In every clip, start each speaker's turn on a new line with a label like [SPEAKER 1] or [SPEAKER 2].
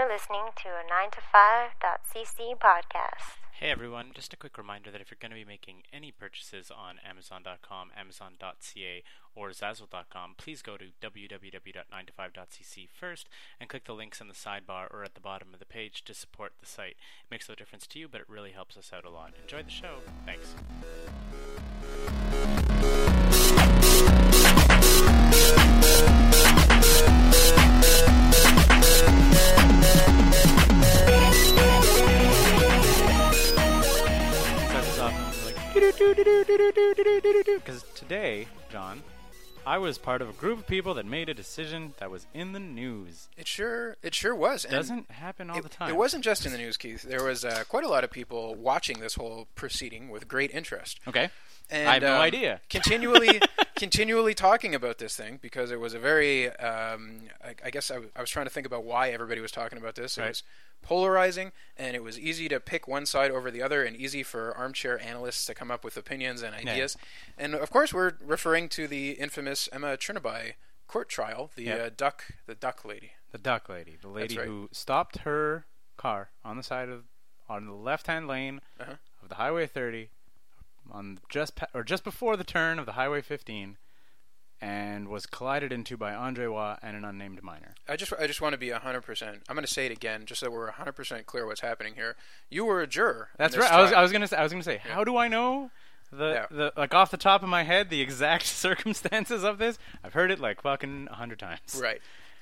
[SPEAKER 1] You're listening to a 9to5.cc podcast.
[SPEAKER 2] Hey everyone, just a quick reminder that if you're going to be making any purchases on Amazon.com, Amazon.ca, or Zazzle.com, please go to www.9to5.cc first and click the links in the sidebar or at the bottom of the page to support the site. It makes no difference to you, but it really helps us out a lot. Enjoy the show. Thanks. Because today, John, I was part of a group of people that made a decision that was in the news.
[SPEAKER 3] It sure was.
[SPEAKER 2] Doesn't happen all the time.
[SPEAKER 3] It wasn't just in the news, Keith. There was quite a lot of people watching this whole proceeding with great interest.
[SPEAKER 2] Okay.
[SPEAKER 3] And,
[SPEAKER 2] I have no idea.
[SPEAKER 3] continually talking about this thing because it was a very, I guess I was trying to think about why everybody was talking about this. It was polarizing, and it was easy to pick one side over the other and easy for armchair analysts to come up with opinions and ideas. Yeah. And, of course, we're referring to the infamous Emma Chernobyl court trial, the duck lady.
[SPEAKER 2] The duck lady. The lady who stopped her car on the left-hand lane of the Highway 30 on just before the turn of the Highway 15, and was collided into by Andre Waugh and an unnamed minor.
[SPEAKER 3] I just want to be 100%. I'm going to say it again, just so we're 100% clear what's happening here. You were a juror.
[SPEAKER 2] That's right. I was going to say. How do I know the like off the top of my head the exact circumstances of this? I've heard it like fucking 100 times.
[SPEAKER 3] Right.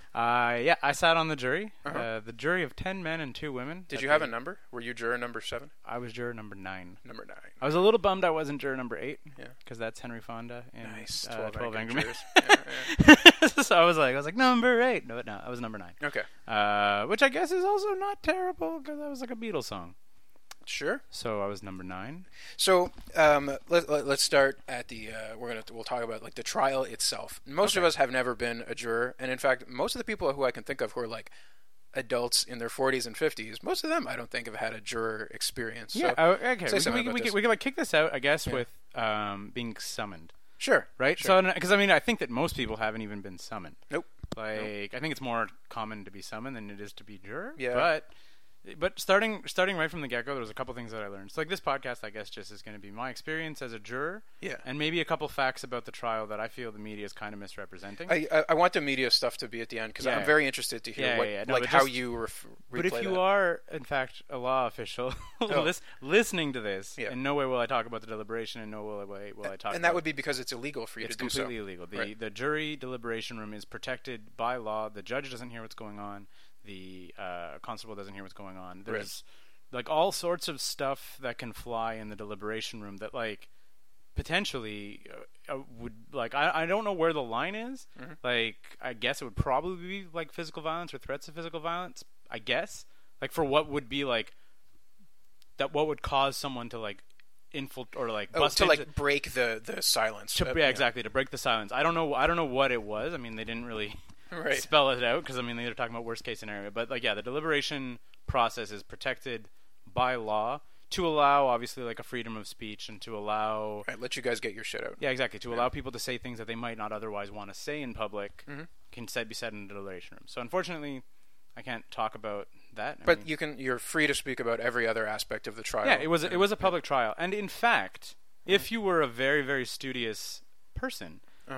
[SPEAKER 2] I sat on the jury. The jury of 10 men and 2 women.
[SPEAKER 3] Did you have a number? Were you juror number 7?
[SPEAKER 2] I was juror number 9.
[SPEAKER 3] Number 9.
[SPEAKER 2] I was a little bummed I wasn't juror number 8.
[SPEAKER 3] Yeah.
[SPEAKER 2] Because that's Henry Fonda in
[SPEAKER 3] nice.
[SPEAKER 2] 12 Angry Men.
[SPEAKER 3] Yeah.
[SPEAKER 2] So I was like number 8. No, I was number 9.
[SPEAKER 3] Okay.
[SPEAKER 2] Which I guess is also not terrible because that was like a Beatles song.
[SPEAKER 3] Sure.
[SPEAKER 2] So I was number 9.
[SPEAKER 3] So let's start at the we'll talk about like the trial itself. Most of us have never been a juror, and in fact, most of the people who I can think of who are like adults in their 40s and 50s, most of them I don't think have had a juror experience.
[SPEAKER 2] Yeah.
[SPEAKER 3] So
[SPEAKER 2] okay. We can like kick this out, I guess, with being summoned.
[SPEAKER 3] Sure.
[SPEAKER 2] Right.
[SPEAKER 3] Sure.
[SPEAKER 2] So because I think that most people haven't even been summoned.
[SPEAKER 3] Nope.
[SPEAKER 2] I think it's more common to be summoned than it is to be juror.
[SPEAKER 3] Yeah.
[SPEAKER 2] But starting right from the get-go, there was a couple things that I learned. So like this podcast, I guess, just is going to be my experience as a juror, and maybe a couple facts about the trial that I feel the media is kind of misrepresenting.
[SPEAKER 3] I want the media stuff to be at the end because I'm very interested to hear how you replay
[SPEAKER 2] But if you are, in fact, a law official listening to this, in no way will I talk about the deliberation, in no way will I talk.
[SPEAKER 3] And that would be because it's illegal for you to do so.
[SPEAKER 2] It's completely illegal. The jury deliberation room is protected by law. The judge doesn't hear what's going on. The constable doesn't hear what's going on. There's like all sorts of stuff that can fly in the deliberation room that like potentially would like I don't know where the line is. Like I guess it would probably be like physical violence or threats of physical violence. I guess like for what would be like that what would cause someone to like infiltrate or like bust
[SPEAKER 3] to like break the silence.
[SPEAKER 2] Exactly, to break the silence. I don't know what it was. I mean, they didn't really spell it out because they're talking about worst case scenario, but like the deliberation process is protected by law to allow obviously like a freedom of speech and to allow
[SPEAKER 3] let you guys get your shit out.
[SPEAKER 2] Yeah, exactly. To allow people to say things that they might not otherwise want to say in public can be said in the deliberation room. So unfortunately, I can't talk about that.
[SPEAKER 3] But you're free to speak about every other aspect of the trial.
[SPEAKER 2] Yeah, it was a public trial, and in fact, if you were a very very studious person.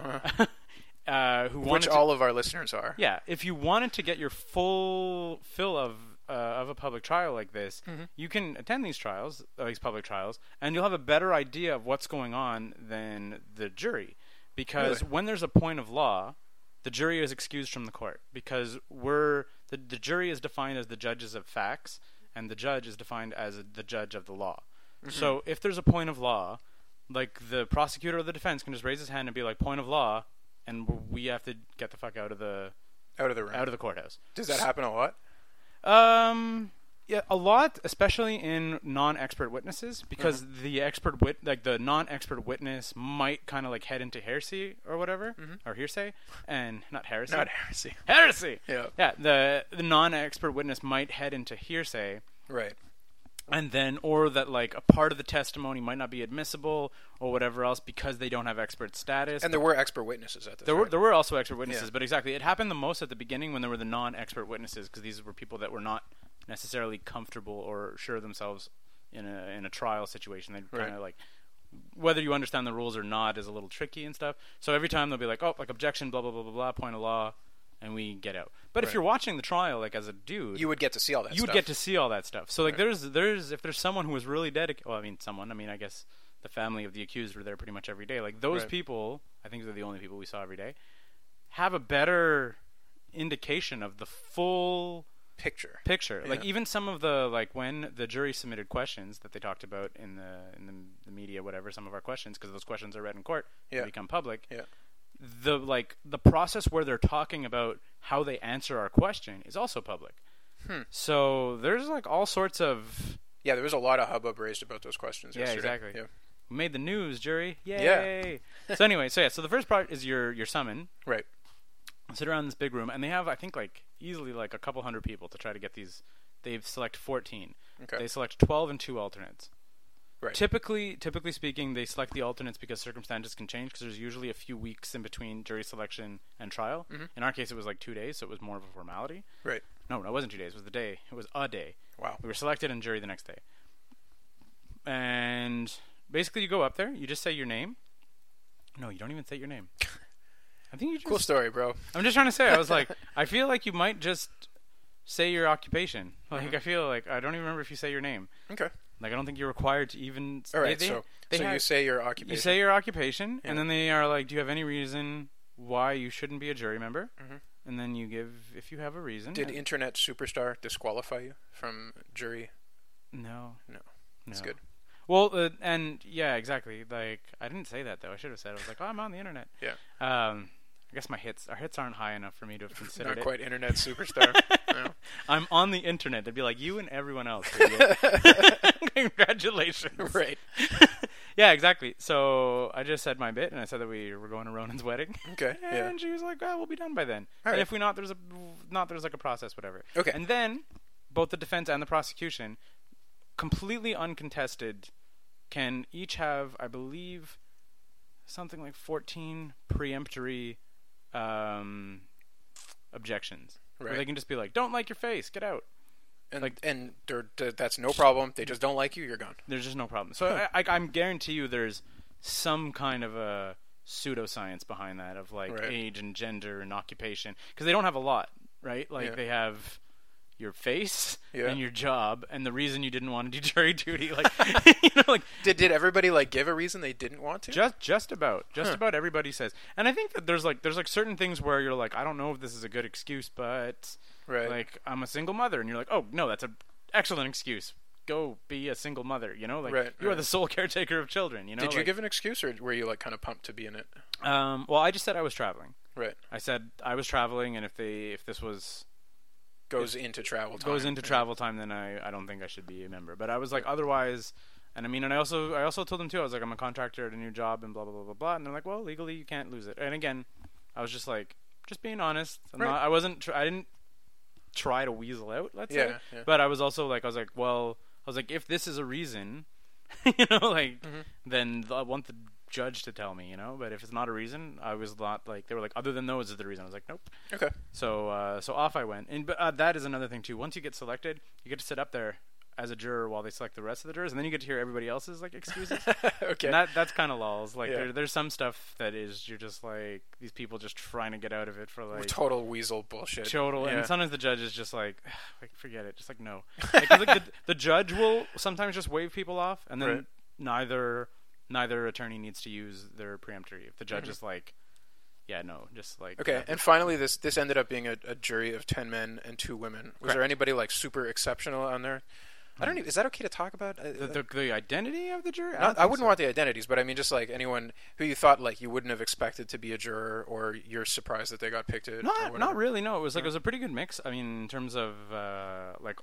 [SPEAKER 3] Which all of our listeners are.
[SPEAKER 2] Yeah, if you wanted to get your full fill of a public trial like this, you can attend these public trials, and you'll have a better idea of what's going on than the jury. Because when there's a point of law, the jury is excused from the court because the jury is defined as the judges of facts, and the judge is defined as the judge of the law. So if there's a point of law, like the prosecutor or the defense can just raise his hand and be like, point of law, and we have to get the fuck out of the
[SPEAKER 3] room,
[SPEAKER 2] out of the courthouse.
[SPEAKER 3] Does that happen a lot?
[SPEAKER 2] Yeah, a lot, especially in non-expert witnesses, because the the non-expert witness might kind of like head into heresy or whatever, or hearsay, and not heresy.
[SPEAKER 3] Not heresy.
[SPEAKER 2] Heresy.
[SPEAKER 3] Yeah.
[SPEAKER 2] Yeah. The non-expert witness might head into hearsay.
[SPEAKER 3] Right.
[SPEAKER 2] And then, or that like a part of the testimony might not be admissible or whatever else because they don't have expert status.
[SPEAKER 3] And there were expert witnesses at this.
[SPEAKER 2] There were also expert witnesses,
[SPEAKER 3] Yeah.
[SPEAKER 2] but exactly, it happened the most at the beginning when there were the non-expert witnesses, because these were people that were not necessarily comfortable or sure of themselves in a trial situation. They kind of like, whether you understand the rules or not is a little tricky and stuff. So every time they'll be like, oh, like objection, blah blah blah blah blah, point of law, and we get out. But if you're watching the trial, like as a dude,
[SPEAKER 3] you would get to see all that.
[SPEAKER 2] You would get to see all that stuff. So like, there's if there's someone who was really dedicated. Well, I guess the family of the accused were there pretty much every day. Like those people, I think they're the only people we saw every day, have a better indication of the full
[SPEAKER 3] picture.
[SPEAKER 2] Yeah. Like even some of the, like when the jury submitted questions that they talked about in the media, whatever, some of our questions, because those questions are read in court, they become public.
[SPEAKER 3] Yeah.
[SPEAKER 2] The process where they're talking about how they answer our question is also public. So there's like all sorts of
[SPEAKER 3] there was a lot of hubbub raised about those questions.
[SPEAKER 2] Yeah,
[SPEAKER 3] yesterday.
[SPEAKER 2] exactly.
[SPEAKER 3] Yeah.
[SPEAKER 2] We made the news, jury. Yay! Yeah. So anyway, so the first part is your summon.
[SPEAKER 3] Right.
[SPEAKER 2] Sit around this big room, and they have, I think, like easily like a couple hundred people to try to get these. They've select 14.
[SPEAKER 3] Okay.
[SPEAKER 2] They select 12 and 2 alternates.
[SPEAKER 3] Right.
[SPEAKER 2] Typically speaking, they select the alternates because circumstances can change, because there's usually a few weeks in between jury selection and trial. Mm-hmm. In our case, it was like 2 days, so it was more of a formality.
[SPEAKER 3] Right.
[SPEAKER 2] No, it wasn't 2 days. It was the day. It was a day.
[SPEAKER 3] Wow.
[SPEAKER 2] We were selected in jury the next day. And basically, you go up there. You just say your name. No, you don't even say your name. I think you just...
[SPEAKER 3] Cool story, bro.
[SPEAKER 2] I'm just trying to say, I was like, I feel like you might just say your occupation. Like, I feel like, I don't even remember if you say your name.
[SPEAKER 3] Okay.
[SPEAKER 2] Like, I don't think you're required to even...
[SPEAKER 3] All right, so you say your occupation.
[SPEAKER 2] You say your occupation, and then they are like, do you have any reason why you shouldn't be a jury member? Mm-hmm. And then you give, if you have a reason.
[SPEAKER 3] Did Internet Superstar disqualify you from jury?
[SPEAKER 2] No.
[SPEAKER 3] That's good.
[SPEAKER 2] Well, and yeah, exactly. Like, I didn't say that, though. I should have said, I was like, oh, I'm on the internet.
[SPEAKER 3] Yeah.
[SPEAKER 2] I guess our hits aren't high enough for me to have considered it.
[SPEAKER 3] Not quite Internet Superstar. No.
[SPEAKER 2] I'm on the internet. They'd be like, you and everyone else. Congratulations.
[SPEAKER 3] Right.
[SPEAKER 2] Yeah, exactly. So I just said my bit, and I said that we were going to Ronan's wedding.
[SPEAKER 3] Okay.
[SPEAKER 2] And she was like, "Oh, we'll be done by then."
[SPEAKER 3] All right.
[SPEAKER 2] And if we there's like a process, whatever.
[SPEAKER 3] Okay.
[SPEAKER 2] And then both the defense and the prosecution, completely uncontested, can each have, I believe, something like 14 preemptory objections.
[SPEAKER 3] Right.
[SPEAKER 2] Where they can just be like, "Don't like your face, get out."
[SPEAKER 3] And that's no problem. They just don't like you. You're gone.
[SPEAKER 2] There's just no problem. So I'm guarantee you there's some kind of a pseudoscience behind that of like age and gender and occupation, because they don't have a lot, right? Like they have your face and your job and the reason you didn't want to do jury duty. Like, like
[SPEAKER 3] did everybody like give a reason they didn't want to?
[SPEAKER 2] Just about everybody says. And I think that there's certain things where you're like, I don't know if this is a good excuse, but.
[SPEAKER 3] Right.
[SPEAKER 2] Like, I'm a single mother, and you're like, oh, no, that's an excellent excuse. Go be a single mother, Like, you are the sole caretaker of children,
[SPEAKER 3] Did you give an excuse, or were you, like, kind of pumped to be in it?
[SPEAKER 2] Well, I just said I was traveling.
[SPEAKER 3] Right.
[SPEAKER 2] I said I was traveling, and if this was...
[SPEAKER 3] Goes into travel time,
[SPEAKER 2] then I don't think I should be a member. But I was like, otherwise... And I mean, and I also told them, too, I was like, I'm a contractor at a new job, and blah, blah, blah, blah, blah. And they're like, well, legally, you can't lose it. And again, I was just like, just being honest. I didn't try to weasel out, let's say.
[SPEAKER 3] Yeah.
[SPEAKER 2] But I was like, if this is a reason, then I want the judge to tell me, But if it's not a reason, I was not like, they were like, other than those is the reason. I was like, nope.
[SPEAKER 3] Okay.
[SPEAKER 2] So off I went. And but that is another thing too. Once you get selected, you get to sit up there as a juror while they select the rest of the jurors, and then you get to hear everybody else's like excuses.
[SPEAKER 3] Okay.
[SPEAKER 2] And that's kind of lulls. Like there's some stuff that is, you're just like, these people just trying to get out of it for like
[SPEAKER 3] total weasel bullshit.
[SPEAKER 2] Total. And sometimes the judge is just like forget it. Just like no. Like, 'cause, like, the judge will sometimes just wave people off, and then neither attorney needs to use their preemptory. If the judge is like, yeah, no, just like...
[SPEAKER 3] Okay, and finally this ended up being a jury of 10 men and 2 women. Was there anybody like super exceptional on there? I don't even... Is that okay to talk about?
[SPEAKER 2] The identity of the jury?
[SPEAKER 3] I wouldn't want the identities, but I mean just like anyone who you thought like you wouldn't have expected to be a juror, or you're surprised that they got picked.
[SPEAKER 2] Not really, no. It was like it was a pretty good mix. I mean, in terms of like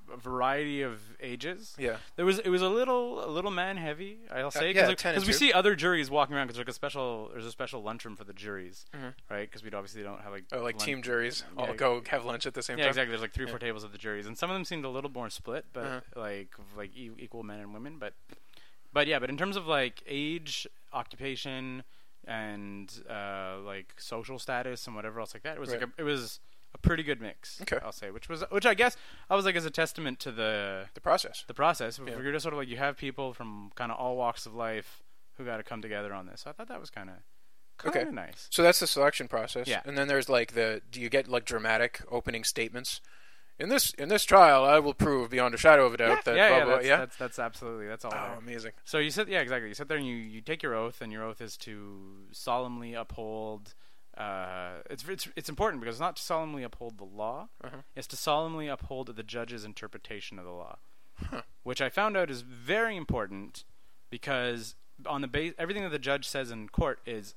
[SPEAKER 2] a variety of ages.
[SPEAKER 3] Yeah.
[SPEAKER 2] It was a little man heavy, I'll say,
[SPEAKER 3] yeah,
[SPEAKER 2] because
[SPEAKER 3] 10 and
[SPEAKER 2] we
[SPEAKER 3] 2.
[SPEAKER 2] see other juries walking around because there's a special lunchroom for the juries, right? Because we obviously don't have
[SPEAKER 3] team juries all
[SPEAKER 2] Yeah.
[SPEAKER 3] go have lunch at the same
[SPEAKER 2] Yeah,
[SPEAKER 3] time.
[SPEAKER 2] exactly. There's like 3 or 4 tables of the juries, and some of them seemed a little more split, but equal men and women. But in terms of like age, occupation, and like social status and whatever else like that, it was a pretty good mix.
[SPEAKER 3] Okay.
[SPEAKER 2] I'll say, which I guess I was like as a testament to the
[SPEAKER 3] process.
[SPEAKER 2] The process.
[SPEAKER 3] Yeah.
[SPEAKER 2] You're just sort of like you have people from kind of all walks of life who got to come together on this. So I thought that was kind of nice.
[SPEAKER 3] So that's the selection process.
[SPEAKER 2] Yeah.
[SPEAKER 3] And then there's like do you get like dramatic opening statements? In this trial, I will prove beyond a shadow of a doubt that blah, blah, blah.
[SPEAKER 2] That's absolutely, that's all.
[SPEAKER 3] Oh,
[SPEAKER 2] there.
[SPEAKER 3] amazing.
[SPEAKER 2] So you said, exactly. You sit there and you take your oath, and your oath is to solemnly uphold. It's important because it's not to solemnly uphold the law; it's to solemnly uphold the judge's interpretation of the law, which I found out is very important because on the everything that the judge says in court is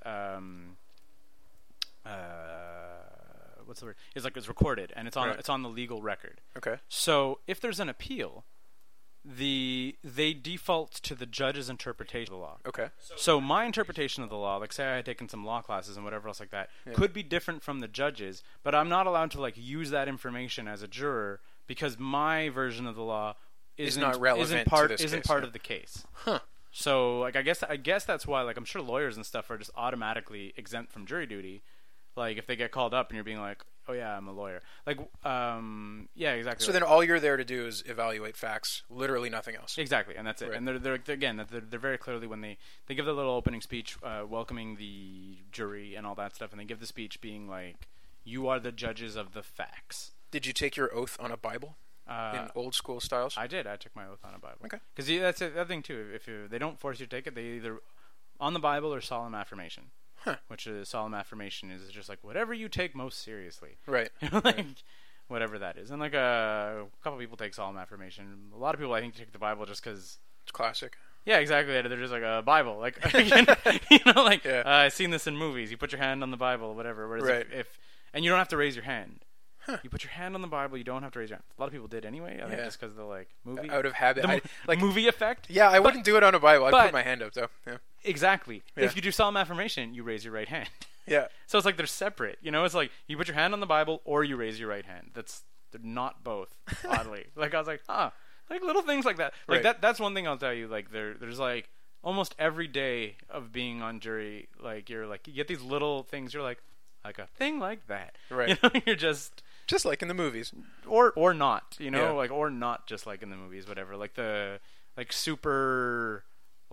[SPEAKER 2] what's the word? It's recorded and it's on the legal record.
[SPEAKER 3] Okay.
[SPEAKER 2] So if there's an appeal, they default to the judge's interpretation of the law.
[SPEAKER 3] Okay.
[SPEAKER 2] So my interpretation of the law, like say I had taken some law classes and whatever else like that, could be different from the judge's, but I'm not allowed to like use that information as a juror because my version of the law isn't part of the case.
[SPEAKER 3] Huh.
[SPEAKER 2] So like I guess that's why like I'm sure lawyers and stuff are just automatically exempt from jury duty. Like if they get called up and you're being like, oh yeah, I'm a lawyer. Like, yeah, exactly.
[SPEAKER 3] So then all you're there to do is evaluate facts, literally nothing else.
[SPEAKER 2] Exactly, and that's it.
[SPEAKER 3] Right.
[SPEAKER 2] And they're very clearly when they give the little opening speech, welcoming the jury and all that stuff, and they give the speech being like, you are the judges of the facts.
[SPEAKER 3] Did you take your oath on a Bible in old school styles?
[SPEAKER 2] I did. I took my oath on a Bible.
[SPEAKER 3] Okay. Because
[SPEAKER 2] that's the other thing too. If they don't force you to take it, they either on the Bible or solemn affirmation.
[SPEAKER 3] Huh.
[SPEAKER 2] Which is solemn affirmation is just like whatever you take most seriously.
[SPEAKER 3] Right.
[SPEAKER 2] Like whatever that is. And like a couple people take solemn affirmation. A lot of people I think take the Bible just because
[SPEAKER 3] it's classic.
[SPEAKER 2] Yeah, exactly. They're just like a Bible, like like I've seen this in movies. You put your hand on the Bible, whatever. Whereas
[SPEAKER 3] right.
[SPEAKER 2] if and you don't have to raise your hand. Huh. You put your hand on the Bible. You don't have to raise your hand. A lot of people did anyway. I think just because they're like movie
[SPEAKER 3] out of habit,
[SPEAKER 2] like movie effect.
[SPEAKER 3] Yeah, I wouldn't do it on a Bible. I'd put my hand up though. Yeah.
[SPEAKER 2] Exactly.
[SPEAKER 3] Yeah.
[SPEAKER 2] If you do solemn affirmation, you raise your right hand.
[SPEAKER 3] Yeah.
[SPEAKER 2] So it's like they're separate. It's like you put your hand on the Bible or you raise your right hand. They're not both. Oddly, like I was like, like little things like that. Like
[SPEAKER 3] right.
[SPEAKER 2] That's one thing I'll tell you. Like there's like almost every day of being on jury. Like you get these little things. You're like a thing like that.
[SPEAKER 3] Right.
[SPEAKER 2] You're just
[SPEAKER 3] like in the movies,
[SPEAKER 2] or not.
[SPEAKER 3] Yeah.
[SPEAKER 2] Like or not just like in the movies. Whatever. Like the super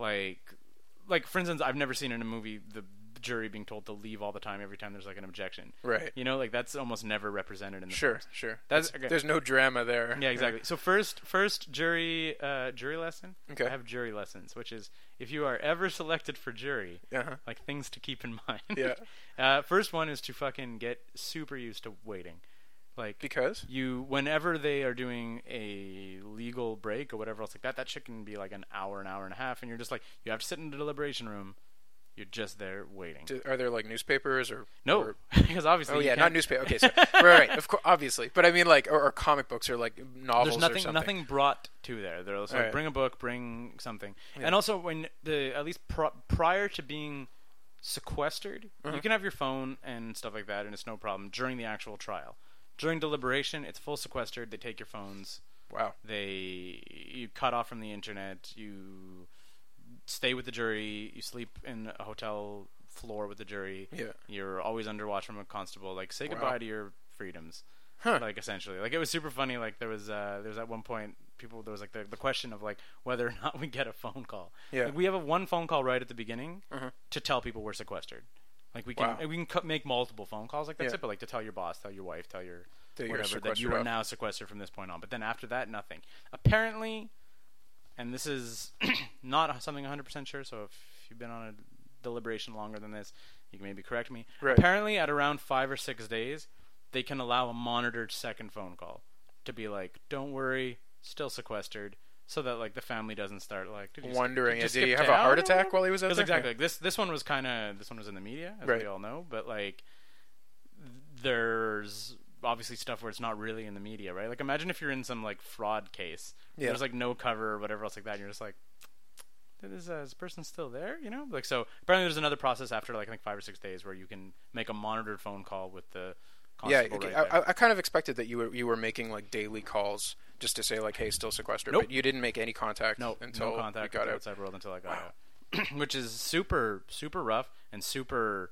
[SPEAKER 2] like for instance, I've never seen in a movie the jury being told to leave all the time every time there's like an objection.
[SPEAKER 3] Right.
[SPEAKER 2] Like that's almost never represented in the
[SPEAKER 3] Sure.
[SPEAKER 2] That's okay.
[SPEAKER 3] There's no drama there.
[SPEAKER 2] Yeah, exactly. So first jury lesson.
[SPEAKER 3] Okay.
[SPEAKER 2] I have jury lessons, which is if you are ever selected for jury, like things to keep in mind.
[SPEAKER 3] Yeah.
[SPEAKER 2] First one is to fucking get super used to waiting. Like
[SPEAKER 3] because
[SPEAKER 2] whenever they are doing a legal break or whatever else like that shit can be like an hour and a half, and you're just like you have to sit in the deliberation room. You're just there waiting.
[SPEAKER 3] Are there like newspapers or
[SPEAKER 2] no? Because obviously,
[SPEAKER 3] not newspaper. Okay, so right, of course, obviously, but I mean like or comic books or like novels.
[SPEAKER 2] There's
[SPEAKER 3] or something.
[SPEAKER 2] nothing brought to there. They're also like, bring a book, bring something, and also when at least prior to being sequestered, you can have your phone and stuff like that, and it's no problem during the actual trial. During deliberation, it's full sequestered. They take your phones.
[SPEAKER 3] Wow.
[SPEAKER 2] You cut off from the internet. You stay with the jury. You sleep in a hotel floor with the jury.
[SPEAKER 3] Yeah.
[SPEAKER 2] You're always under watch from a constable. Like say goodbye to your freedoms.
[SPEAKER 3] Huh.
[SPEAKER 2] Like essentially, like it was super funny. Like there was at one point there was like the question of like whether or not we get a phone call.
[SPEAKER 3] Yeah.
[SPEAKER 2] Like, we have one phone call right at the beginning to tell people we're sequestered. Like we can make multiple phone calls like that's it, but like to tell your boss, tell your wife, tell your whatever that you are now sequestered from this point on. But then after that, nothing. Apparently, and this is not something 100% sure. So if you've been on a deliberation longer than this, you can maybe correct me.
[SPEAKER 3] Right.
[SPEAKER 2] Apparently, at around 5 or 6 days, they can allow a monitored second phone call to be like, "Don't worry, still sequestered." So that like the family doesn't start like
[SPEAKER 3] wondering, did he have a heart attack while he was out there?
[SPEAKER 2] Exactly. Like, this one was in the media, as we all know. But like, there's obviously stuff where it's not really in the media, right? Like imagine if you're in some like fraud case,
[SPEAKER 3] Yeah.
[SPEAKER 2] there's like no cover or whatever else like that, and you're just like, is this person still there? You know, like so. Apparently, there's another process after like I think 5 or 6 days where you can make a monitored phone call with the constable.
[SPEAKER 3] Yeah,
[SPEAKER 2] right there.
[SPEAKER 3] I kind of expected that you were making like daily calls just to say like, hey, still sequestered.
[SPEAKER 2] Nope.
[SPEAKER 3] But you didn't make any contact until
[SPEAKER 2] no contact
[SPEAKER 3] you got
[SPEAKER 2] with the
[SPEAKER 3] out.
[SPEAKER 2] outside world until I got out, which is super super rough and super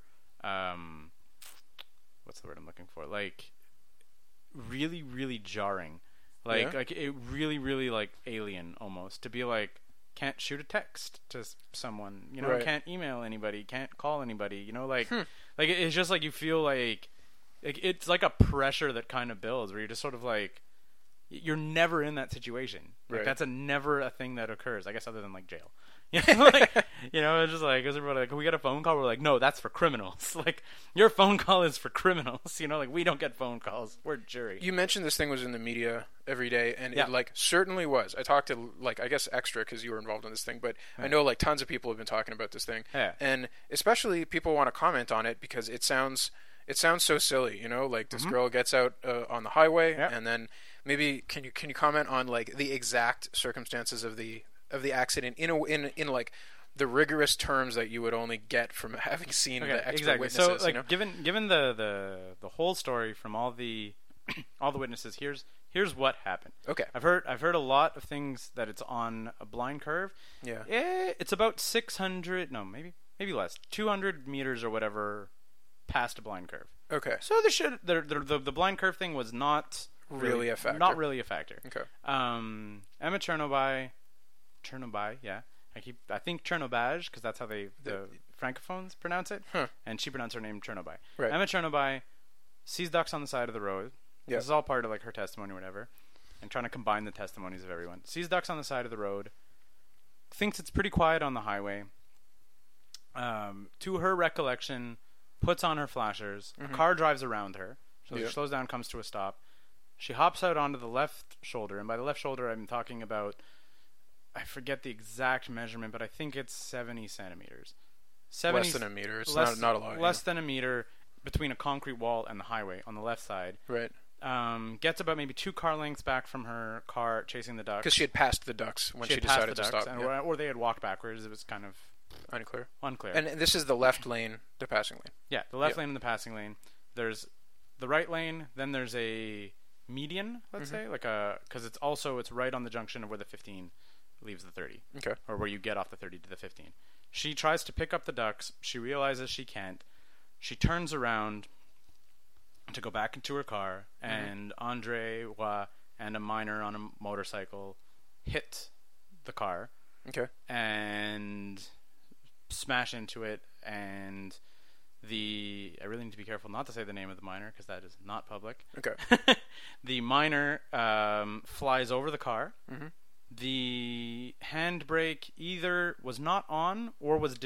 [SPEAKER 2] what's the word I'm looking for? Like really really jarring, like
[SPEAKER 3] Yeah.
[SPEAKER 2] like it really really like alien almost to be like. Can't shoot a text to someone, you know.
[SPEAKER 3] Right.
[SPEAKER 2] Can't email anybody. Can't call anybody, you know. Like it's just like you feel like it's like a pressure that kind of builds, where you're just sort of like you're never in that situation. Like
[SPEAKER 3] Right.
[SPEAKER 2] that's never a thing that occurs. I guess other than like jail. You know, like, you know, it's just like, is everybody like, we get a phone call? We're like, no, that's for criminals. Like, your phone call is for criminals. You know, like we don't get phone calls. We're jury.
[SPEAKER 3] You mentioned this thing was in the media every day, and
[SPEAKER 2] Yeah.
[SPEAKER 3] it like certainly was. I talked to like I guess Extra because you were involved in this thing, but I know like tons of people have been talking about this thing,
[SPEAKER 2] Yeah.
[SPEAKER 3] and especially people want to comment on it because it sounds so silly, you know, like this girl gets out on the highway,
[SPEAKER 2] Yeah.
[SPEAKER 3] and then maybe can you comment on like the exact circumstances of the accident in like the rigorous terms that you would only get from having seen the expert
[SPEAKER 2] exactly.
[SPEAKER 3] witnesses.
[SPEAKER 2] So, like,
[SPEAKER 3] you know?
[SPEAKER 2] given the whole story from all the all the witnesses, here's what happened.
[SPEAKER 3] Okay.
[SPEAKER 2] I've heard a lot of things that it's on a blind curve.
[SPEAKER 3] Yeah.
[SPEAKER 2] It's about 600, no, maybe less, 200 meters or whatever past a blind curve.
[SPEAKER 3] Okay.
[SPEAKER 2] So the blind curve thing was not
[SPEAKER 3] Really a factor.
[SPEAKER 2] Not really a factor.
[SPEAKER 3] Okay.
[SPEAKER 2] Emma Chernobyl, yeah. I think Chernobaj, because that's how the francophones pronounce it, and she pronounced her name Chernobyl.
[SPEAKER 3] Right.
[SPEAKER 2] Emma Chernobyl sees ducks on the side of the road.
[SPEAKER 3] Yeah.
[SPEAKER 2] This is all part of like her testimony or whatever, and trying to combine the testimonies of everyone. Sees ducks on the side of the road, thinks it's pretty quiet on the highway. To her recollection, puts on her flashers. A car drives around her, so
[SPEAKER 3] Yeah.
[SPEAKER 2] she slows down, comes to a stop. She hops out onto the left shoulder, and by the left shoulder, I'm talking about, I forget the exact measurement, but I think it's 70 centimeters. 70,
[SPEAKER 3] Less than a meter. It's
[SPEAKER 2] less,
[SPEAKER 3] not a lot.
[SPEAKER 2] Less than a meter between a concrete wall and the highway on the left side.
[SPEAKER 3] Right.
[SPEAKER 2] Gets about maybe 2 car lengths back from her car chasing the ducks.
[SPEAKER 3] Because she had passed the ducks when she
[SPEAKER 2] had passed
[SPEAKER 3] decided
[SPEAKER 2] the
[SPEAKER 3] to
[SPEAKER 2] ducks,
[SPEAKER 3] stop.
[SPEAKER 2] and,
[SPEAKER 3] Yeah.
[SPEAKER 2] or they had walked backwards. It was kind of
[SPEAKER 3] Unclear.
[SPEAKER 2] unclear.
[SPEAKER 3] And this is the left lane, the passing lane.
[SPEAKER 2] Yeah, the left
[SPEAKER 3] Yep.
[SPEAKER 2] lane and the passing lane. There's the right lane, then there's a median, let's say, like because it's right on the junction of where the 15 leaves the 30,
[SPEAKER 3] Okay.
[SPEAKER 2] or where you get off the 30 to the 15. She tries to pick up the ducks. She realizes she can't. She turns around to go back into her car, and Andre Wa and a minor on a motorcycle hit the car
[SPEAKER 3] Okay.
[SPEAKER 2] and smash into it, and I really need to be careful not to say the name of the minor because that is not public.
[SPEAKER 3] Okay.
[SPEAKER 2] The minor flies over the car. The handbrake either was not on or was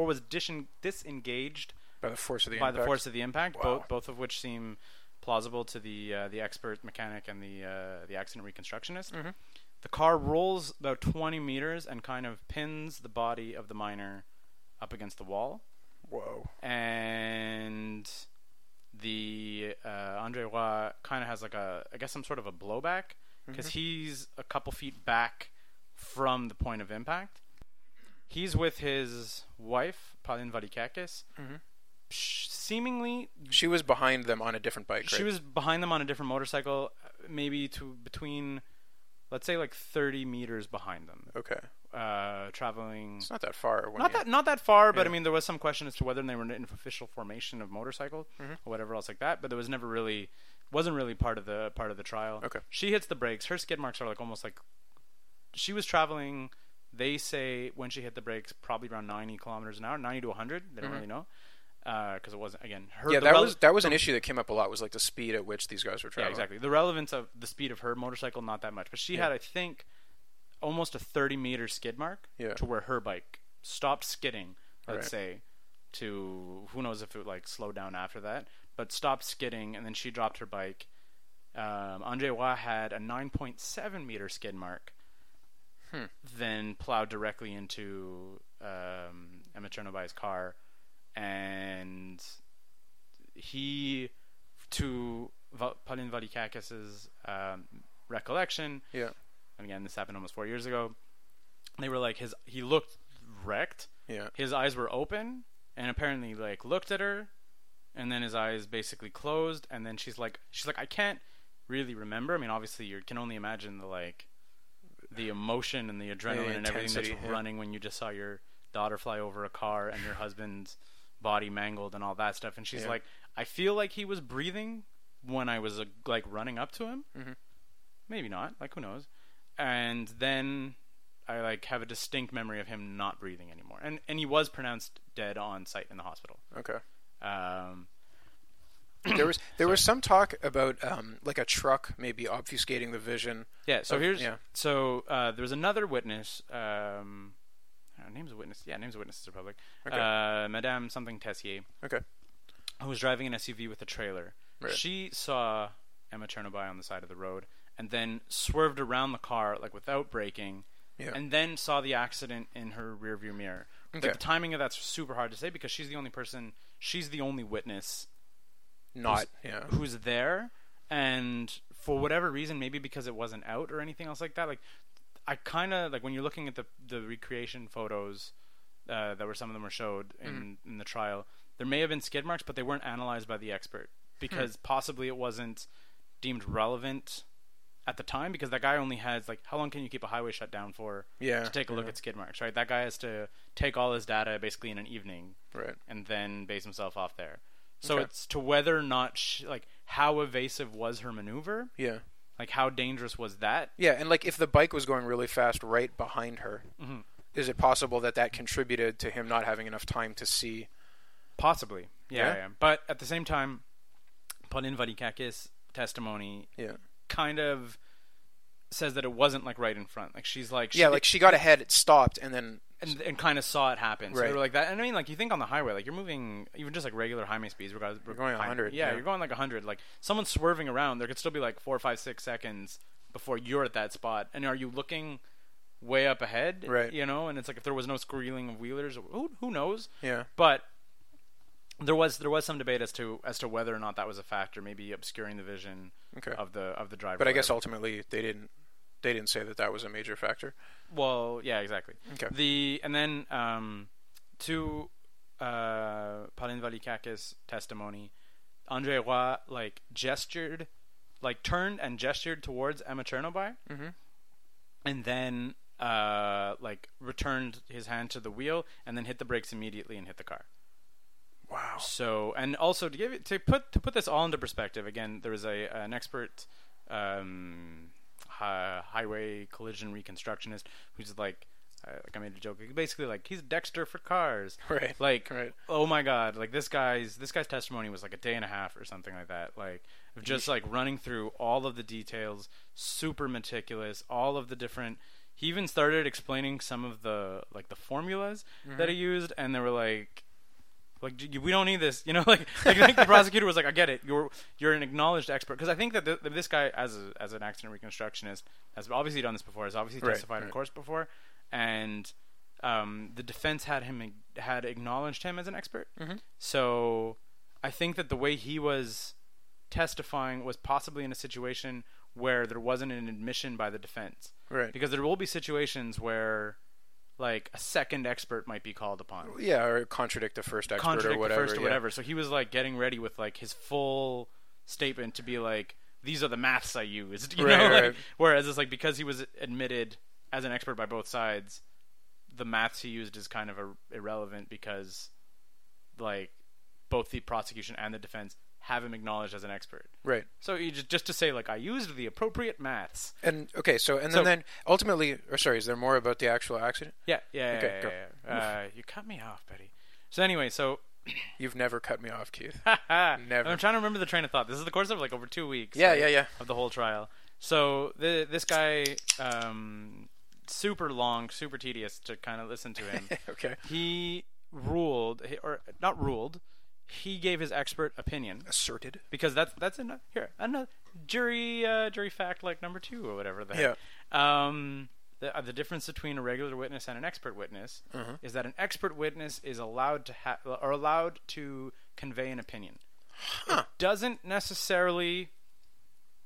[SPEAKER 2] disengaged
[SPEAKER 3] By the force of the
[SPEAKER 2] by
[SPEAKER 3] impact.
[SPEAKER 2] the force of the impact.
[SPEAKER 3] Wow.
[SPEAKER 2] Both of which seem plausible to the expert mechanic and the accident reconstructionist. The car rolls about 20 meters and kind of pins the body of the minor up against the wall.
[SPEAKER 3] Whoa.
[SPEAKER 2] And the Andre Roy kind of has like some sort of a blowback because he's a couple feet back from the point of impact. He's with his wife, Pauline Valikakis. Seemingly,
[SPEAKER 3] She was behind them on a different bike, right?
[SPEAKER 2] she was behind them on a different motorcycle, maybe between, let's say, like 30 meters behind them.
[SPEAKER 3] Okay.
[SPEAKER 2] Traveling.
[SPEAKER 3] It's not that far.
[SPEAKER 2] Not that far, but
[SPEAKER 3] Yeah.
[SPEAKER 2] I mean, there was some question as to whether they were in official formation of motorcycle or whatever else like that. But there was wasn't really part of the trial.
[SPEAKER 3] Okay.
[SPEAKER 2] She hits the brakes. Her skid marks are like almost like she was traveling. They say when she hit the brakes, probably around 90 kilometers an hour, 90 to 100. They don't really know because it wasn't again.
[SPEAKER 3] Yeah, that was an issue that came up a lot. Was like the speed at which these guys were
[SPEAKER 2] Yeah,
[SPEAKER 3] traveling.
[SPEAKER 2] exactly. The relevance of the speed of her motorcycle, not that much, but she had, I think, almost a 30-meter skid mark to where her bike stopped skidding, let's say, to who knows if it like slowed down after that, but stopped skidding, and then she dropped her bike. Andre Roy had a 9.7-meter skid mark, then plowed directly into Emma Chernobyl's car, and he, to Pauline Valikakis's recollection.
[SPEAKER 3] Yeah.
[SPEAKER 2] And again, this happened almost 4 years ago. They were like he looked wrecked.
[SPEAKER 3] Yeah.
[SPEAKER 2] His eyes were open, and apparently like looked at her, and then his eyes basically closed, and then she's like I can't really remember. I mean, obviously you can only imagine the emotion and the adrenaline and everything that's running when you just saw your daughter fly over a car and your husband's body mangled and all that stuff. And she's like, I feel like he was breathing when I was like running up to him.
[SPEAKER 3] Mm-hmm.
[SPEAKER 2] Maybe not, like who knows. And then I like have a distinct memory of him not breathing anymore, and he was pronounced dead on site in the hospital.
[SPEAKER 3] Okay. There was some talk about like a truck maybe obfuscating the vision.
[SPEAKER 2] Yeah. So there was another witness. Names of witness. Yeah, names of witnesses are public.
[SPEAKER 3] Okay.
[SPEAKER 2] Madame something Tessier.
[SPEAKER 3] Okay.
[SPEAKER 2] Who was driving an SUV with a trailer.
[SPEAKER 3] Right.
[SPEAKER 2] She saw Emma Chernobyl on the side of the road, and then swerved around the car like without braking.
[SPEAKER 3] Yeah.
[SPEAKER 2] And then saw the accident in her rearview mirror.
[SPEAKER 3] Okay.
[SPEAKER 2] The timing of that's super hard to say because she's the only witness who's there, and for whatever reason, maybe because it wasn't out or anything else like that, like I kind of like when you're looking at the recreation photos that were some of them were showed in the trial, there may have been skid marks, but they weren't analyzed by the expert because possibly it wasn't deemed relevant at the time, because that guy only has like, how long can you keep a highway shut down for to take a look at skid marks, right? That guy has to take all his data basically in an evening,
[SPEAKER 3] right,
[SPEAKER 2] and then base himself off there. So it's to whether or not like how evasive was her maneuver, like how dangerous was that,
[SPEAKER 3] and like if the bike was going really fast right behind her, is it possible that contributed to him not having enough time to see?
[SPEAKER 2] Possibly, yeah. But at the same time, Pauline Valikakis' testimony kind of says that it wasn't like right in front. Like she's like
[SPEAKER 3] she got ahead, it stopped, and then
[SPEAKER 2] and kind of saw it happen. So
[SPEAKER 3] right.
[SPEAKER 2] they were like that. And I mean, like you think on the highway, like you're moving even just like regular highway speeds. We're
[SPEAKER 3] going 100.
[SPEAKER 2] Yeah, you're going like 100. Like someone swerving around, there could still be like 4, 5, 6 seconds before you're at that spot. And are you looking way up ahead?
[SPEAKER 3] Right.
[SPEAKER 2] You know, and it's like if there was no squealing of wheelers, who knows?
[SPEAKER 3] Yeah.
[SPEAKER 2] But there was some debate as to whether or not that was a factor, maybe obscuring the vision of the driver.
[SPEAKER 3] But I guess ultimately they didn't say that was a major factor.
[SPEAKER 2] Well, yeah, exactly.
[SPEAKER 3] Okay.
[SPEAKER 2] And then to Pauline Valikakis' testimony, André Roy turned and gestured towards Emma Chernobyl, and then returned his hand to the wheel and then hit the brakes immediately and hit the car.
[SPEAKER 3] Wow.
[SPEAKER 2] So, and also to put this all into perspective, again, there was an expert highway collision reconstructionist who's like I made a joke, basically like he's Dexter for cars,
[SPEAKER 3] right?
[SPEAKER 2] Like, oh my god, like this guy's testimony was like a day and a half or something like that, like of just like running through all of the details, super meticulous, all of the different. He even started explaining some of the formulas that he used, and they were like we don't need this, you know. Like I think the prosecutor was like, I get it. You're an acknowledged expert, because I think that this guy, as an accident reconstructionist, has obviously done this before. Has obviously testified in courts before, and the defense had acknowledged him as an expert. So I think that the way he was testifying was possibly in a situation where there wasn't an admission by the defense,
[SPEAKER 3] right? Because
[SPEAKER 2] there will be situations where, like, a second expert might be called upon.
[SPEAKER 3] Yeah, or contradict the first expert or whatever.
[SPEAKER 2] So he was like getting ready with like his full statement to be like, these are the maths I used, you know? Like, whereas it's like, because he was admitted as an expert by both sides, the maths he used is kind of irrelevant, because like both the prosecution and the defense have him acknowledged as an expert. Right. So you just to say, like, I used the appropriate maths.
[SPEAKER 3] And okay, then ultimately, or sorry, is there more about the actual accident?
[SPEAKER 2] Yeah. You cut me off, Betty. So anyway,
[SPEAKER 3] you've never cut me off, Keith.
[SPEAKER 2] Never. I'm trying to remember the train of thought. This is the course of like over 2 weeks.
[SPEAKER 3] Yeah.
[SPEAKER 2] Of the whole trial. So this guy, super long, super tedious to kind of listen to him.
[SPEAKER 3] Okay.
[SPEAKER 2] He gave his expert opinion.
[SPEAKER 3] Asserted.
[SPEAKER 2] Because that's another jury fact, like number 2 or whatever the heck.
[SPEAKER 3] Yeah.
[SPEAKER 2] The difference between a regular witness and an expert witness is that an expert witness is allowed to convey an opinion. It doesn't necessarily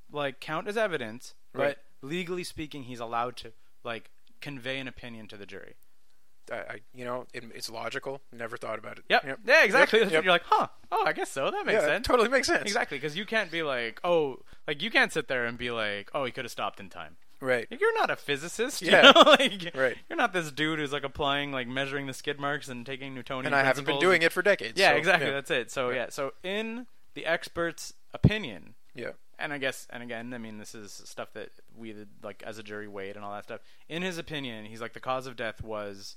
[SPEAKER 2] like count as evidence,
[SPEAKER 3] Right.
[SPEAKER 2] but legally speaking, he's allowed to like convey an opinion to the jury.
[SPEAKER 3] It's logical. Never thought about it.
[SPEAKER 2] Yep. Yeah, exactly.
[SPEAKER 3] Yep.
[SPEAKER 2] You're like, huh? Oh, I guess so. That makes
[SPEAKER 3] Yeah,
[SPEAKER 2] sense.
[SPEAKER 3] it totally makes sense.
[SPEAKER 2] Exactly, because you can't be like, oh, like you can't sit there and be like, oh, he could have stopped in time.
[SPEAKER 3] Right.
[SPEAKER 2] Like, you're not a physicist.
[SPEAKER 3] Yeah.
[SPEAKER 2] You know? Like,
[SPEAKER 3] Right.
[SPEAKER 2] You're not this dude who's like applying, like measuring the skid marks and taking Newtonian
[SPEAKER 3] And I haven't been
[SPEAKER 2] principles.
[SPEAKER 3] doing it for decades.
[SPEAKER 2] Yeah,
[SPEAKER 3] so,
[SPEAKER 2] exactly.
[SPEAKER 3] Yeah.
[SPEAKER 2] That's it. So
[SPEAKER 3] Yeah.
[SPEAKER 2] So in the expert's opinion,
[SPEAKER 3] Yeah.
[SPEAKER 2] and I guess, and again, I mean, this is stuff that we like as a jury weighed and all that stuff. In his opinion, he's like the cause of death was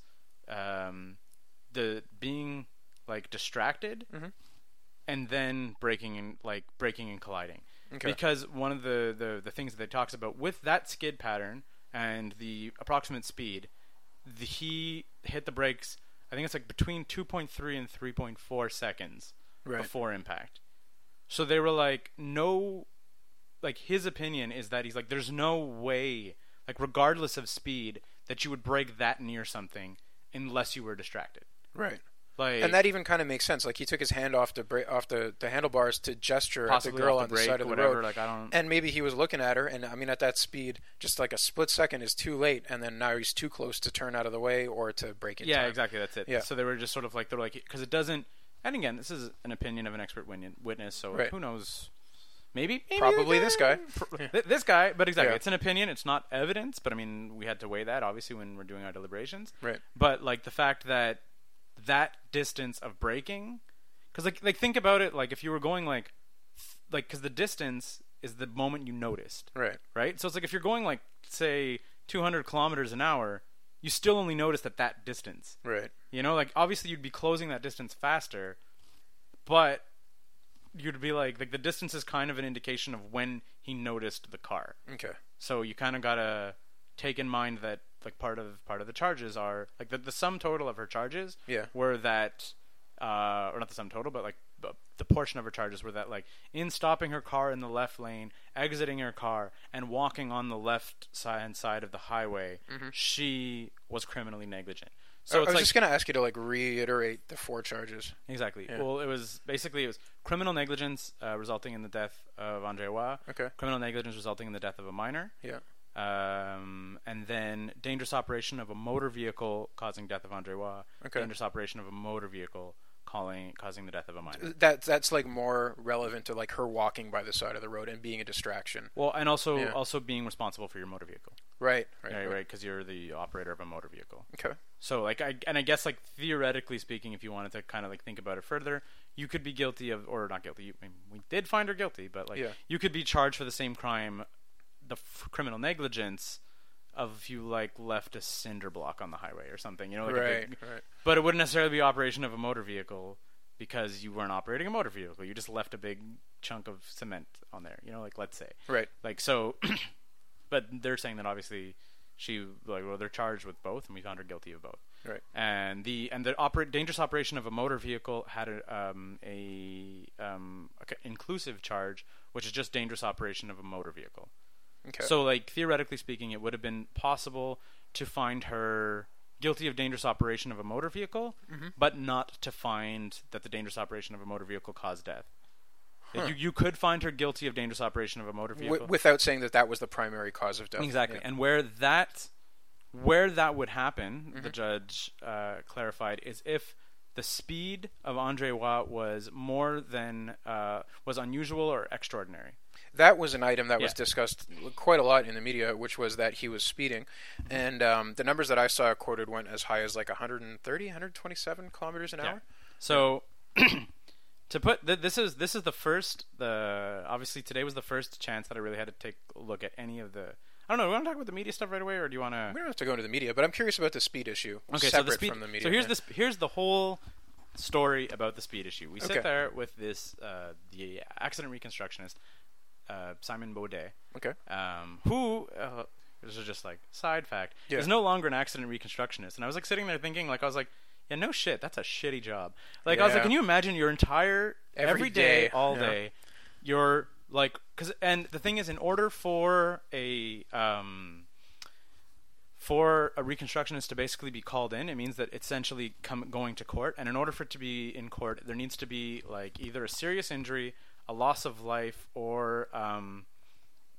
[SPEAKER 2] the being like distracted and then breaking and colliding.
[SPEAKER 3] Okay.
[SPEAKER 2] Because one of the things that they talks about with that skid pattern and the approximate speed, he hit the brakes. I think it's like between 2.3 and 3.4 seconds
[SPEAKER 3] Right.
[SPEAKER 2] before impact. So they were like, no, like his opinion is that he's like, there's no way, like regardless of speed, that you would brake that near something unless you were distracted.
[SPEAKER 3] Right.
[SPEAKER 2] Like,
[SPEAKER 3] And that even kind of makes sense. Like he took his hand off the handlebars to gesture at the
[SPEAKER 2] possibly
[SPEAKER 3] girl
[SPEAKER 2] off
[SPEAKER 3] on the
[SPEAKER 2] brake,
[SPEAKER 3] side of the
[SPEAKER 2] whatever.
[SPEAKER 3] road.
[SPEAKER 2] Like I don't.
[SPEAKER 3] And maybe he was looking at her, and I mean, at that speed, just like a split second is too late, and then now he's too close to turn out of the way or to break in
[SPEAKER 2] Yeah,
[SPEAKER 3] time.
[SPEAKER 2] exactly. That's it.
[SPEAKER 3] Yeah.
[SPEAKER 2] So they were just sort of like, they're like, because it doesn't. And again, this is an opinion of an expert witness, so
[SPEAKER 3] Right.
[SPEAKER 2] who knows? Maybe
[SPEAKER 3] Probably this guy.
[SPEAKER 2] This guy, but exactly,
[SPEAKER 3] Yeah.
[SPEAKER 2] it's an opinion. It's not evidence, but I mean, we had to weigh that obviously when we're doing our deliberations.
[SPEAKER 3] Right.
[SPEAKER 2] But like the fact that distance of braking, because like think about it, like if you were going like because the distance is the moment you noticed,
[SPEAKER 3] Right.
[SPEAKER 2] So it's like if you're going like say 200 kilometers an hour, you still only noticed at that distance.
[SPEAKER 3] Right.
[SPEAKER 2] You know, like obviously you'd be closing that distance faster, but you'd be like the distance is kind of an indication of when he noticed the car.
[SPEAKER 3] Okay.
[SPEAKER 2] So you kind of gotta take in mind that like part of the charges are like the sum total of her charges
[SPEAKER 3] Yeah.
[SPEAKER 2] were that or not the sum total, but like the portion of her charges were that like in stopping her car in the left lane, exiting her car, and walking on the left side of the highway, she was criminally negligent. So
[SPEAKER 3] I
[SPEAKER 2] it's
[SPEAKER 3] was
[SPEAKER 2] like,
[SPEAKER 3] just going to ask you to like reiterate the 4 charges.
[SPEAKER 2] exactly.
[SPEAKER 3] Yeah.
[SPEAKER 2] Well, it was criminal negligence resulting in the death of Andre Roy.
[SPEAKER 3] Okay.
[SPEAKER 2] Criminal negligence resulting in the death of a minor.
[SPEAKER 3] Yeah.
[SPEAKER 2] And then dangerous operation of a motor vehicle causing death of Andre Roy.
[SPEAKER 3] Okay.
[SPEAKER 2] Dangerous operation of a motor vehicle causing the death of a minor.
[SPEAKER 3] That's like more relevant to like her walking by the side of the road and being a distraction.
[SPEAKER 2] Well, and also
[SPEAKER 3] Yeah.
[SPEAKER 2] also being responsible for your motor vehicle.
[SPEAKER 3] Right.
[SPEAKER 2] Right, because you're the operator of a motor vehicle.
[SPEAKER 3] Okay.
[SPEAKER 2] So like I guess like theoretically speaking, if you wanted to kind of like think about it further, you could be guilty of, or not guilty. I mean, we did find her guilty, but like
[SPEAKER 3] Yeah.
[SPEAKER 2] you could be charged for the same crime, criminal negligence, of if you like left a cinder block on the highway or something. You know, like a
[SPEAKER 3] Right.
[SPEAKER 2] big,
[SPEAKER 3] Right.
[SPEAKER 2] but it wouldn't necessarily be operation of a motor vehicle because you weren't operating a motor vehicle. You just left a big chunk of cement on there. You know, like let's say,
[SPEAKER 3] Right.
[SPEAKER 2] like so. But they're saying that obviously they're charged with both, and we found her guilty of both.
[SPEAKER 3] Right.
[SPEAKER 2] And the dangerous operation of a motor vehicle had a inclusive charge, which is just dangerous operation of a motor vehicle.
[SPEAKER 3] Okay.
[SPEAKER 2] So, like theoretically speaking, it would have been possible to find her guilty of dangerous operation of a motor vehicle, but not to find that the dangerous operation of a motor vehicle caused death.
[SPEAKER 3] Huh.
[SPEAKER 2] You could find her guilty of dangerous operation of a motor vehicle
[SPEAKER 3] without saying that was the primary cause of death.
[SPEAKER 2] exactly.
[SPEAKER 3] Yeah.
[SPEAKER 2] And where that would happen, the judge clarified, is if the speed of Andre Roy was more than was unusual or extraordinary.
[SPEAKER 3] That was an item that was
[SPEAKER 2] Yeah.
[SPEAKER 3] discussed quite a lot in the media, which was that he was speeding. And the numbers that I saw quoted went as high as like 130, 127 kilometers an hour.
[SPEAKER 2] So to put this is the first obviously today was the first chance that I really had to take a look at any of the. I don't know. Do you want to talk about the media stuff right away, or do you want to?
[SPEAKER 3] We don't have to go into the media, but I'm curious about the speed issue.
[SPEAKER 2] Okay,
[SPEAKER 3] separate
[SPEAKER 2] so the speed,
[SPEAKER 3] from the media.
[SPEAKER 2] So here's
[SPEAKER 3] yeah.
[SPEAKER 2] here's the whole story about the speed issue. We sit
[SPEAKER 3] Okay.
[SPEAKER 2] there with this the accident reconstructionist Simon Baudet,
[SPEAKER 3] Okay.
[SPEAKER 2] who this is just like side fact
[SPEAKER 3] Yeah.
[SPEAKER 2] is no longer an accident reconstructionist. And I was like sitting there thinking, like I was like, yeah, no shit, that's a shitty job. Like I was like,
[SPEAKER 3] Yeah.
[SPEAKER 2] can you imagine your entire every day, all
[SPEAKER 3] yeah.
[SPEAKER 2] day, you're like, and the thing is, in order for a reconstructionist to basically be called in, it means that it's essentially going to court. And in order for it to be in court, there needs to be like either a serious injury, a loss of life, or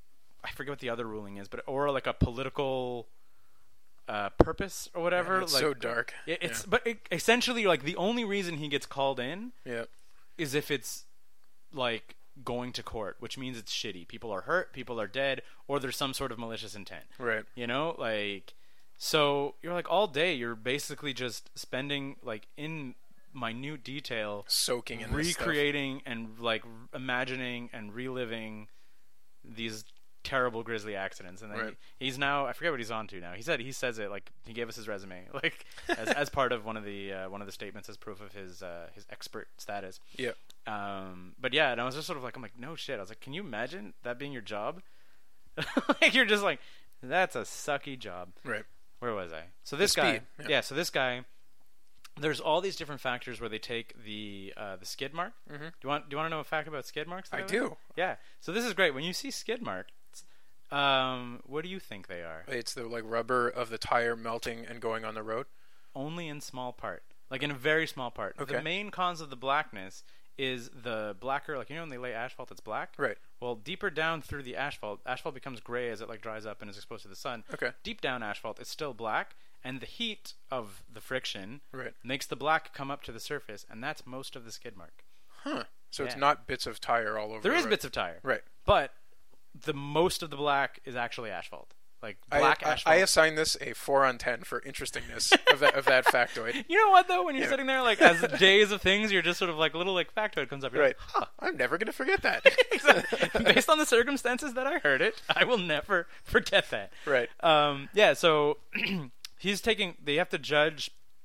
[SPEAKER 2] I forget what the other ruling is, but or like a political purpose or whatever.
[SPEAKER 3] Man, it's
[SPEAKER 2] like,
[SPEAKER 3] so dark.
[SPEAKER 2] But essentially, like the only reason he gets called in is if it's like going to court, which means it's shitty. People are hurt, people are dead, or there's some sort of malicious intent.
[SPEAKER 3] Right.
[SPEAKER 2] You know, like, so you're like all day you're basically just spending like in minute detail
[SPEAKER 3] soaking in
[SPEAKER 2] recreating and like imagining and reliving these terrible grisly accidents. And then he's now, I forget what he's on to now. He says it like he gave us his resume like as part of one of the statements as proof of his expert status.
[SPEAKER 3] Yeah.
[SPEAKER 2] But yeah, and I was just sort of like, I'm like, no shit. I was like, can you imagine that being your job? Like you're just like, that's a sucky job.
[SPEAKER 3] Right.
[SPEAKER 2] Where was I? So this guy, so this guy, there's all these different factors where they take the skid mark. Mm-hmm. Do you want to know a fact about skid marks?
[SPEAKER 3] I do.
[SPEAKER 2] Yeah. So this is great. When you see skid marks, what do you think they are?
[SPEAKER 3] It's the like rubber of the tire melting and going on the road.
[SPEAKER 2] Only in small part, like in a very small part.
[SPEAKER 3] Okay.
[SPEAKER 2] The main cause of the blackness is the blacker, like, you know when they lay asphalt it's black?
[SPEAKER 3] Right.
[SPEAKER 2] Well, deeper down through the asphalt becomes gray as it like dries up and is exposed to the sun.
[SPEAKER 3] Okay.
[SPEAKER 2] Deep down asphalt is still black, and the heat of the friction
[SPEAKER 3] right.
[SPEAKER 2] makes the black come up to the surface, and that's most of the skid mark.
[SPEAKER 3] Huh. So it's not bits of tire all over.
[SPEAKER 2] There is bits of tire.
[SPEAKER 3] Right.
[SPEAKER 2] But the most of the black is actually asphalt. Like black asphalt.
[SPEAKER 3] I assign this a 4 on 10 for interestingness of that factoid.
[SPEAKER 2] You know what though? When you're sitting there, like as days of things, you're just sort of like a little like factoid comes up. You're
[SPEAKER 3] right.
[SPEAKER 2] Like, huh.
[SPEAKER 3] I'm never gonna forget that.
[SPEAKER 2] Based on the circumstances that I heard it, I will never forget that.
[SPEAKER 3] Right.
[SPEAKER 2] Yeah. So they have to judge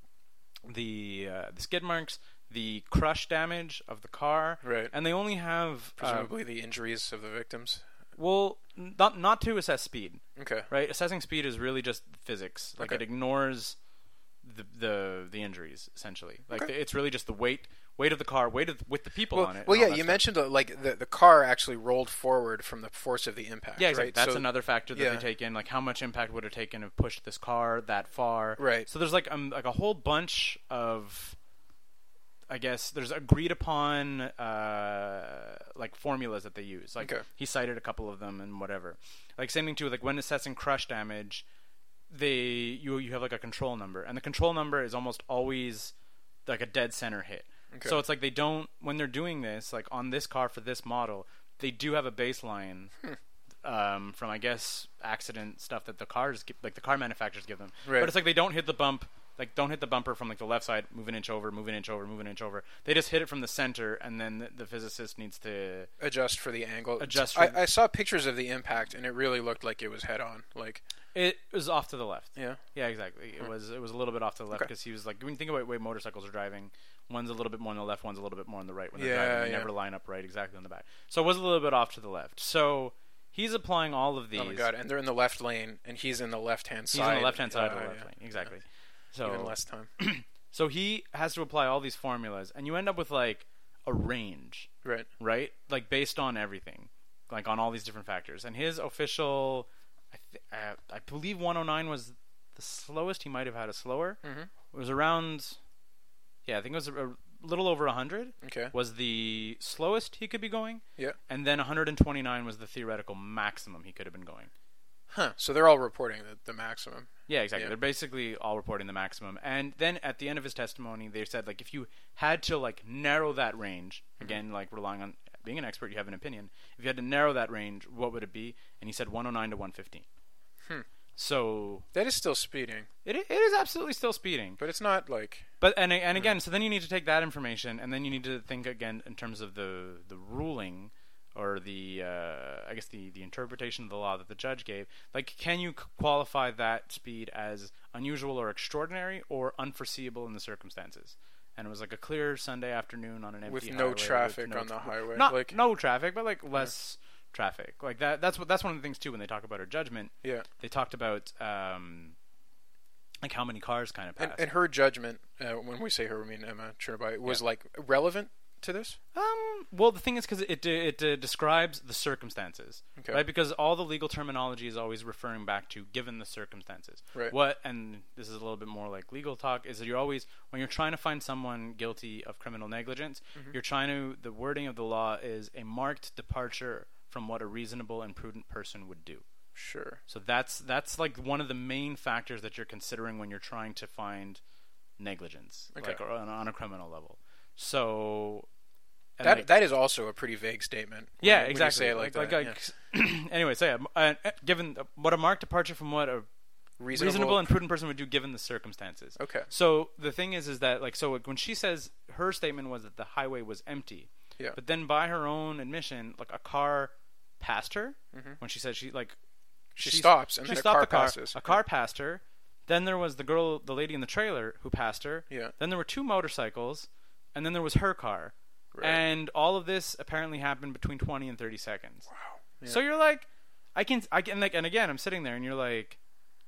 [SPEAKER 2] the skid marks, the crush damage of the car,
[SPEAKER 3] right?
[SPEAKER 2] And they only have
[SPEAKER 3] presumably the injuries of the victims.
[SPEAKER 2] Well, not to assess speed.
[SPEAKER 3] Okay.
[SPEAKER 2] Right? Assessing speed is really just physics. Like it ignores the injuries essentially. Like it's really just the weight of the car, with the people on it.
[SPEAKER 3] Well, yeah, you mentioned like the car actually rolled forward from the force of the impact.
[SPEAKER 2] Yeah, exactly.
[SPEAKER 3] Right?
[SPEAKER 2] That's another factor that they take in. Like how much impact would it have taken to push this car that far?
[SPEAKER 3] Right.
[SPEAKER 2] So there's like a whole bunch of, I guess there's agreed upon like formulas that they use. Like he cited a couple of them and whatever. Like same thing too. Like when assessing crush damage, you have like a control number, and the control number is almost always like a dead center hit. Okay. So it's like they don't, when they're doing this, like on this car for this model, they do have a baseline from I guess accident stuff that the car manufacturers give them. Right. But it's like they don't hit the bump. Like, don't hit the bumper from, like, the left side, move an inch over, move an inch over, move an inch over. They just hit it from the center, and then the physicist needs to
[SPEAKER 3] adjust for the angle.
[SPEAKER 2] I
[SPEAKER 3] saw pictures of the impact, and it really looked like it was head-on. Like
[SPEAKER 2] it was off to the left.
[SPEAKER 3] Yeah?
[SPEAKER 2] Yeah, exactly. It was a little bit off to the left, because he was, like, when you think about the way motorcycles are driving, one's a little bit more on the left, one's a little bit more on the right when they're driving. They never line up right exactly on the back. So it was a little bit off to the left. So he's applying all of these.
[SPEAKER 3] Oh, my God. And they're in the left lane, and he's in the left-hand side.
[SPEAKER 2] He's on the left-hand side of the left lane. Exactly.
[SPEAKER 3] Yeah.
[SPEAKER 2] So,
[SPEAKER 3] even less time.
[SPEAKER 2] So he has to apply all these formulas, and you end up with like a range, right? Like based on everything, like on all these different factors. And his official, I believe 109 was the slowest. He might have had a slower. Mm-hmm. It was around, I think it was a little over 100.
[SPEAKER 3] Okay.
[SPEAKER 2] Was the slowest he could be going.
[SPEAKER 3] Yeah.
[SPEAKER 2] And then 129 was the theoretical maximum he could have been going.
[SPEAKER 3] Huh. So they're all reporting the maximum.
[SPEAKER 2] Yeah, exactly. Yeah. They're basically all reporting the maximum. And then at the end of his testimony, they said, like, if you had to, like, narrow that range, again, like, relying on being an expert, you have an opinion. If you had to narrow that range, what would it be? And he said 109 to 115. So
[SPEAKER 3] that is still speeding.
[SPEAKER 2] It is absolutely still speeding.
[SPEAKER 3] But it's not, like...
[SPEAKER 2] But and again, so then you need to take that information, and then you need to think, again, in terms of the ruling... or the I guess the interpretation of the law that the judge gave. Like, can you qualify that speed as unusual or extraordinary or unforeseeable in the circumstances? And it was like a clear Sunday afternoon on an empty highway.
[SPEAKER 3] With no traffic on the highway.
[SPEAKER 2] Not like, no traffic, but like less traffic. Like that's one of the things too when they talk about her judgment.
[SPEAKER 3] Yeah.
[SPEAKER 2] They talked about like how many cars kind of passed.
[SPEAKER 3] And her judgment, when we say her, we mean Emma Chernobyl, was like relevant to this?
[SPEAKER 2] Well, the thing is, because it describes the circumstances, right? Because all the legal terminology is always referring back to given the circumstances.
[SPEAKER 3] Right.
[SPEAKER 2] And this is a little bit more like legal talk, is that you're always, when you're trying to find someone guilty of criminal negligence, the wording of the law is a marked departure from what a reasonable and prudent person would do.
[SPEAKER 3] Sure.
[SPEAKER 2] So that's like one of the main factors that you're considering when you're trying to find negligence,
[SPEAKER 3] Okay.
[SPEAKER 2] like on a criminal level. So
[SPEAKER 3] that is also a pretty vague statement.
[SPEAKER 2] Yeah,
[SPEAKER 3] when
[SPEAKER 2] exactly.
[SPEAKER 3] You say it like that.
[SPEAKER 2] Anyway, so given what a marked departure from what a reasonable and prudent person would do given the circumstances.
[SPEAKER 3] Okay.
[SPEAKER 2] So the thing is that like so when she says her statement was that the highway was empty,
[SPEAKER 3] Yeah.
[SPEAKER 2] but then by her own admission, like a car passed her when she said she
[SPEAKER 3] stops and
[SPEAKER 2] she
[SPEAKER 3] then
[SPEAKER 2] stopped
[SPEAKER 3] a car passes.
[SPEAKER 2] A car passed her. Then there was the lady in the trailer who passed her.
[SPEAKER 3] Yeah.
[SPEAKER 2] Then there were two motorcycles, and then there was her car.
[SPEAKER 3] Right.
[SPEAKER 2] And all of this apparently happened between 20 and 30 seconds.
[SPEAKER 3] Wow. Yeah.
[SPEAKER 2] So you're like, I can like, and again, I'm sitting there, and you're like,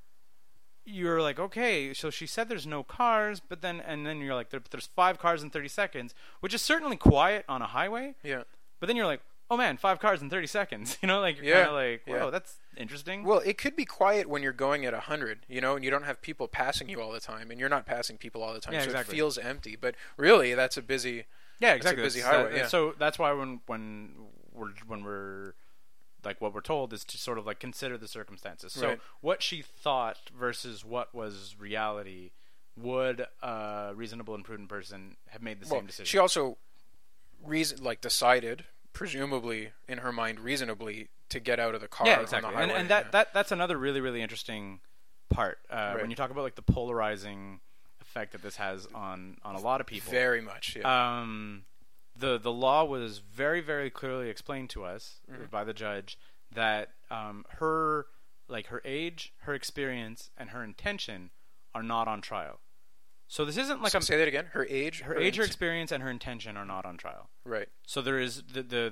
[SPEAKER 2] okay, so she said there's no cars, but then you're like, there's 5 cars in 30 seconds, which is certainly quiet on a highway.
[SPEAKER 3] Yeah.
[SPEAKER 2] But then you're like, oh man, 5 cars in 30 seconds. You know, like you're kind of like, whoa, that's interesting.
[SPEAKER 3] Well, it could be quiet when you're going at 100, you know, and you don't have people passing you all the time, and you're not passing people all the time,
[SPEAKER 2] Yeah,
[SPEAKER 3] so
[SPEAKER 2] exactly.
[SPEAKER 3] it feels empty. But really, that's a busy.
[SPEAKER 2] Yeah, exactly.
[SPEAKER 3] That's a busy highway. Yeah.
[SPEAKER 2] So that's why when we're like what we're told is to sort of like consider the circumstances. So
[SPEAKER 3] Right.
[SPEAKER 2] what she thought versus what was reality, would a reasonable and prudent person have made the same decision?
[SPEAKER 3] She also decided, presumably in her mind, reasonably to get out of the car.
[SPEAKER 2] Yeah, exactly.
[SPEAKER 3] On the highway.
[SPEAKER 2] And that's another really, really interesting part
[SPEAKER 3] Right.
[SPEAKER 2] when you talk about like the polarizing effect that this has on a lot of people.
[SPEAKER 3] Very much. Yeah.
[SPEAKER 2] The law was very, very clearly explained to us by the judge that her age, her experience, and her intention are not on trial. So this isn't like
[SPEAKER 3] Say that again. Her age,
[SPEAKER 2] her experience, and her intention are not on trial.
[SPEAKER 3] Right.
[SPEAKER 2] So there is the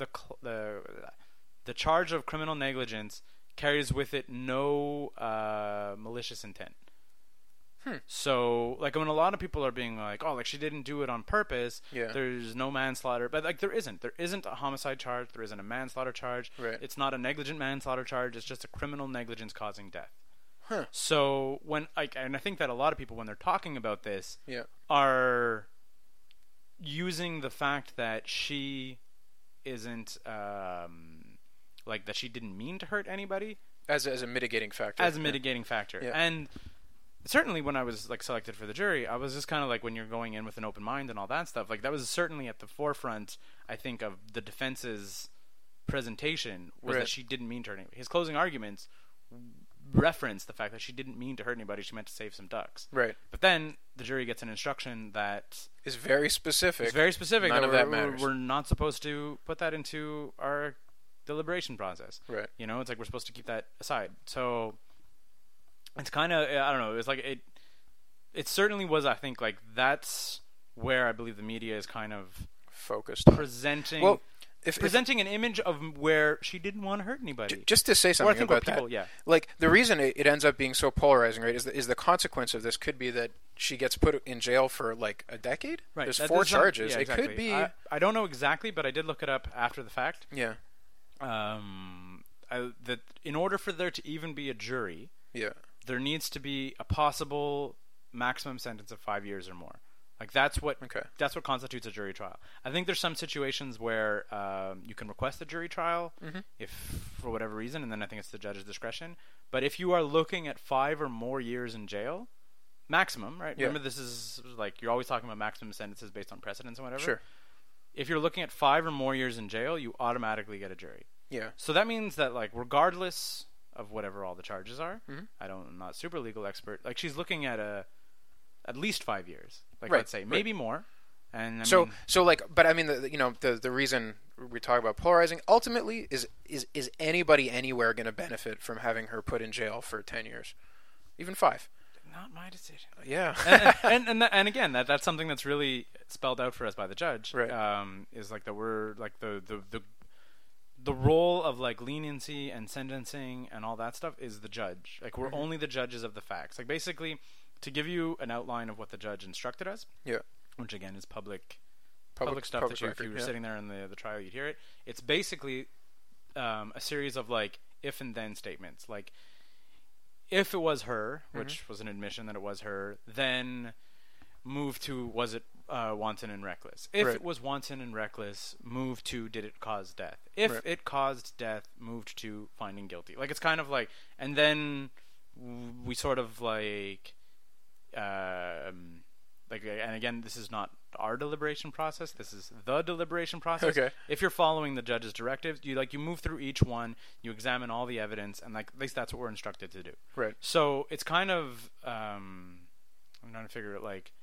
[SPEAKER 2] charge of criminal negligence carries with it no malicious intent. So, like, when a lot of people are being like, oh, like, she didn't do it on purpose,
[SPEAKER 3] Yeah.
[SPEAKER 2] there's no manslaughter. But, like, there isn't. There isn't a homicide charge. There isn't a manslaughter charge.
[SPEAKER 3] Right.
[SPEAKER 2] It's not a negligent manslaughter charge. It's just a criminal negligence causing death.
[SPEAKER 3] Huh.
[SPEAKER 2] So, and I think that a lot of people, when they're talking about this,
[SPEAKER 3] Yeah.
[SPEAKER 2] are using the fact that she isn't, like, that she didn't mean to hurt anybody
[SPEAKER 3] As a mitigating factor.
[SPEAKER 2] as a mitigating factor.
[SPEAKER 3] Yeah.
[SPEAKER 2] And certainly when I was like selected for the jury, I was just kind of like, when you're going in with an open mind and all that stuff, like that was certainly at the forefront, I think, of the defense's presentation, was
[SPEAKER 3] Right.
[SPEAKER 2] that she didn't mean to hurt anybody. His closing arguments referenced the fact that she didn't mean to hurt anybody. She meant to save some ducks.
[SPEAKER 3] Right.
[SPEAKER 2] But then the jury gets an instruction that
[SPEAKER 3] Is very specific.
[SPEAKER 2] is very specific.
[SPEAKER 3] None
[SPEAKER 2] that
[SPEAKER 3] of
[SPEAKER 2] we're,
[SPEAKER 3] that matters.
[SPEAKER 2] we're not supposed to put that into our deliberation process.
[SPEAKER 3] Right.
[SPEAKER 2] You know, it's like we're supposed to keep that aside. So it's kind of, I don't know, it's like it certainly was, I think, like that's where I believe the media is kind of
[SPEAKER 3] Focused on.
[SPEAKER 2] presenting
[SPEAKER 3] Well,
[SPEAKER 2] presenting an image of where she didn't want to hurt anybody.
[SPEAKER 3] Just to say
[SPEAKER 2] Or I
[SPEAKER 3] something
[SPEAKER 2] think
[SPEAKER 3] about
[SPEAKER 2] where people,
[SPEAKER 3] that,
[SPEAKER 2] yeah.
[SPEAKER 3] like the reason it ends up being so polarizing, right, is the consequence of this could be that she gets put in jail for like a decade.
[SPEAKER 2] Right.
[SPEAKER 3] There's
[SPEAKER 2] That
[SPEAKER 3] 4
[SPEAKER 2] does not-
[SPEAKER 3] charges.
[SPEAKER 2] yeah,
[SPEAKER 3] It
[SPEAKER 2] exactly.
[SPEAKER 3] could be.
[SPEAKER 2] I don't know exactly, but I did look it up after the fact.
[SPEAKER 3] Yeah.
[SPEAKER 2] That in order for there to even be a jury,
[SPEAKER 3] Yeah.
[SPEAKER 2] there needs to be a possible maximum sentence of 5 years or more. Like that's what constitutes a jury trial. I think there's some situations where you can request a jury trial if for whatever reason, and then I think it's the judge's discretion. But if you are looking at 5 or more years in jail, maximum, right?
[SPEAKER 3] Yeah.
[SPEAKER 2] Remember, this is like you're always talking about maximum sentences based on precedents and whatever.
[SPEAKER 3] Sure.
[SPEAKER 2] If you're looking at 5 or more years in jail, you automatically get a jury.
[SPEAKER 3] Yeah.
[SPEAKER 2] So that means that, like, regardless of whatever all the charges are, I'm not a super legal expert. Like, she's looking at at least 5 years. Like,
[SPEAKER 3] Right,
[SPEAKER 2] let's say
[SPEAKER 3] right.
[SPEAKER 2] maybe more. And I
[SPEAKER 3] So
[SPEAKER 2] mean,
[SPEAKER 3] like, but I mean, the reason we talk about polarizing ultimately is anybody anywhere going to benefit from having her put in jail for 10 years, even 5?
[SPEAKER 2] not my decision.
[SPEAKER 3] Yeah.
[SPEAKER 2] and again, that's something that's really spelled out for us by the judge.
[SPEAKER 3] Right.
[SPEAKER 2] Is like that we're like the role of like leniency and sentencing and all that stuff is the judge. Like we're only the judges of the facts. Like basically, to give you an outline of what the judge instructed us.
[SPEAKER 3] Yeah.
[SPEAKER 2] Which again is public stuff
[SPEAKER 3] public
[SPEAKER 2] that if
[SPEAKER 3] record,
[SPEAKER 2] you were
[SPEAKER 3] yeah.
[SPEAKER 2] sitting there in the trial, you'd hear it. It's basically a series of like if and then statements. Like if it was her, which was an admission that it was her, then move to was it wanton and reckless. If
[SPEAKER 3] Right.
[SPEAKER 2] it was wanton and reckless, move to did it cause death? If
[SPEAKER 3] Right.
[SPEAKER 2] it caused death, moved to finding guilty. Like, it's kind of like, and then we sort of like, and again, this is not our deliberation process. This is the deliberation process.
[SPEAKER 3] Okay.
[SPEAKER 2] If you're following the judge's directives, you move through each one, you examine all the evidence, and like at least that's what we're instructed to do.
[SPEAKER 3] Right.
[SPEAKER 2] So it's kind of I'm trying to figure it like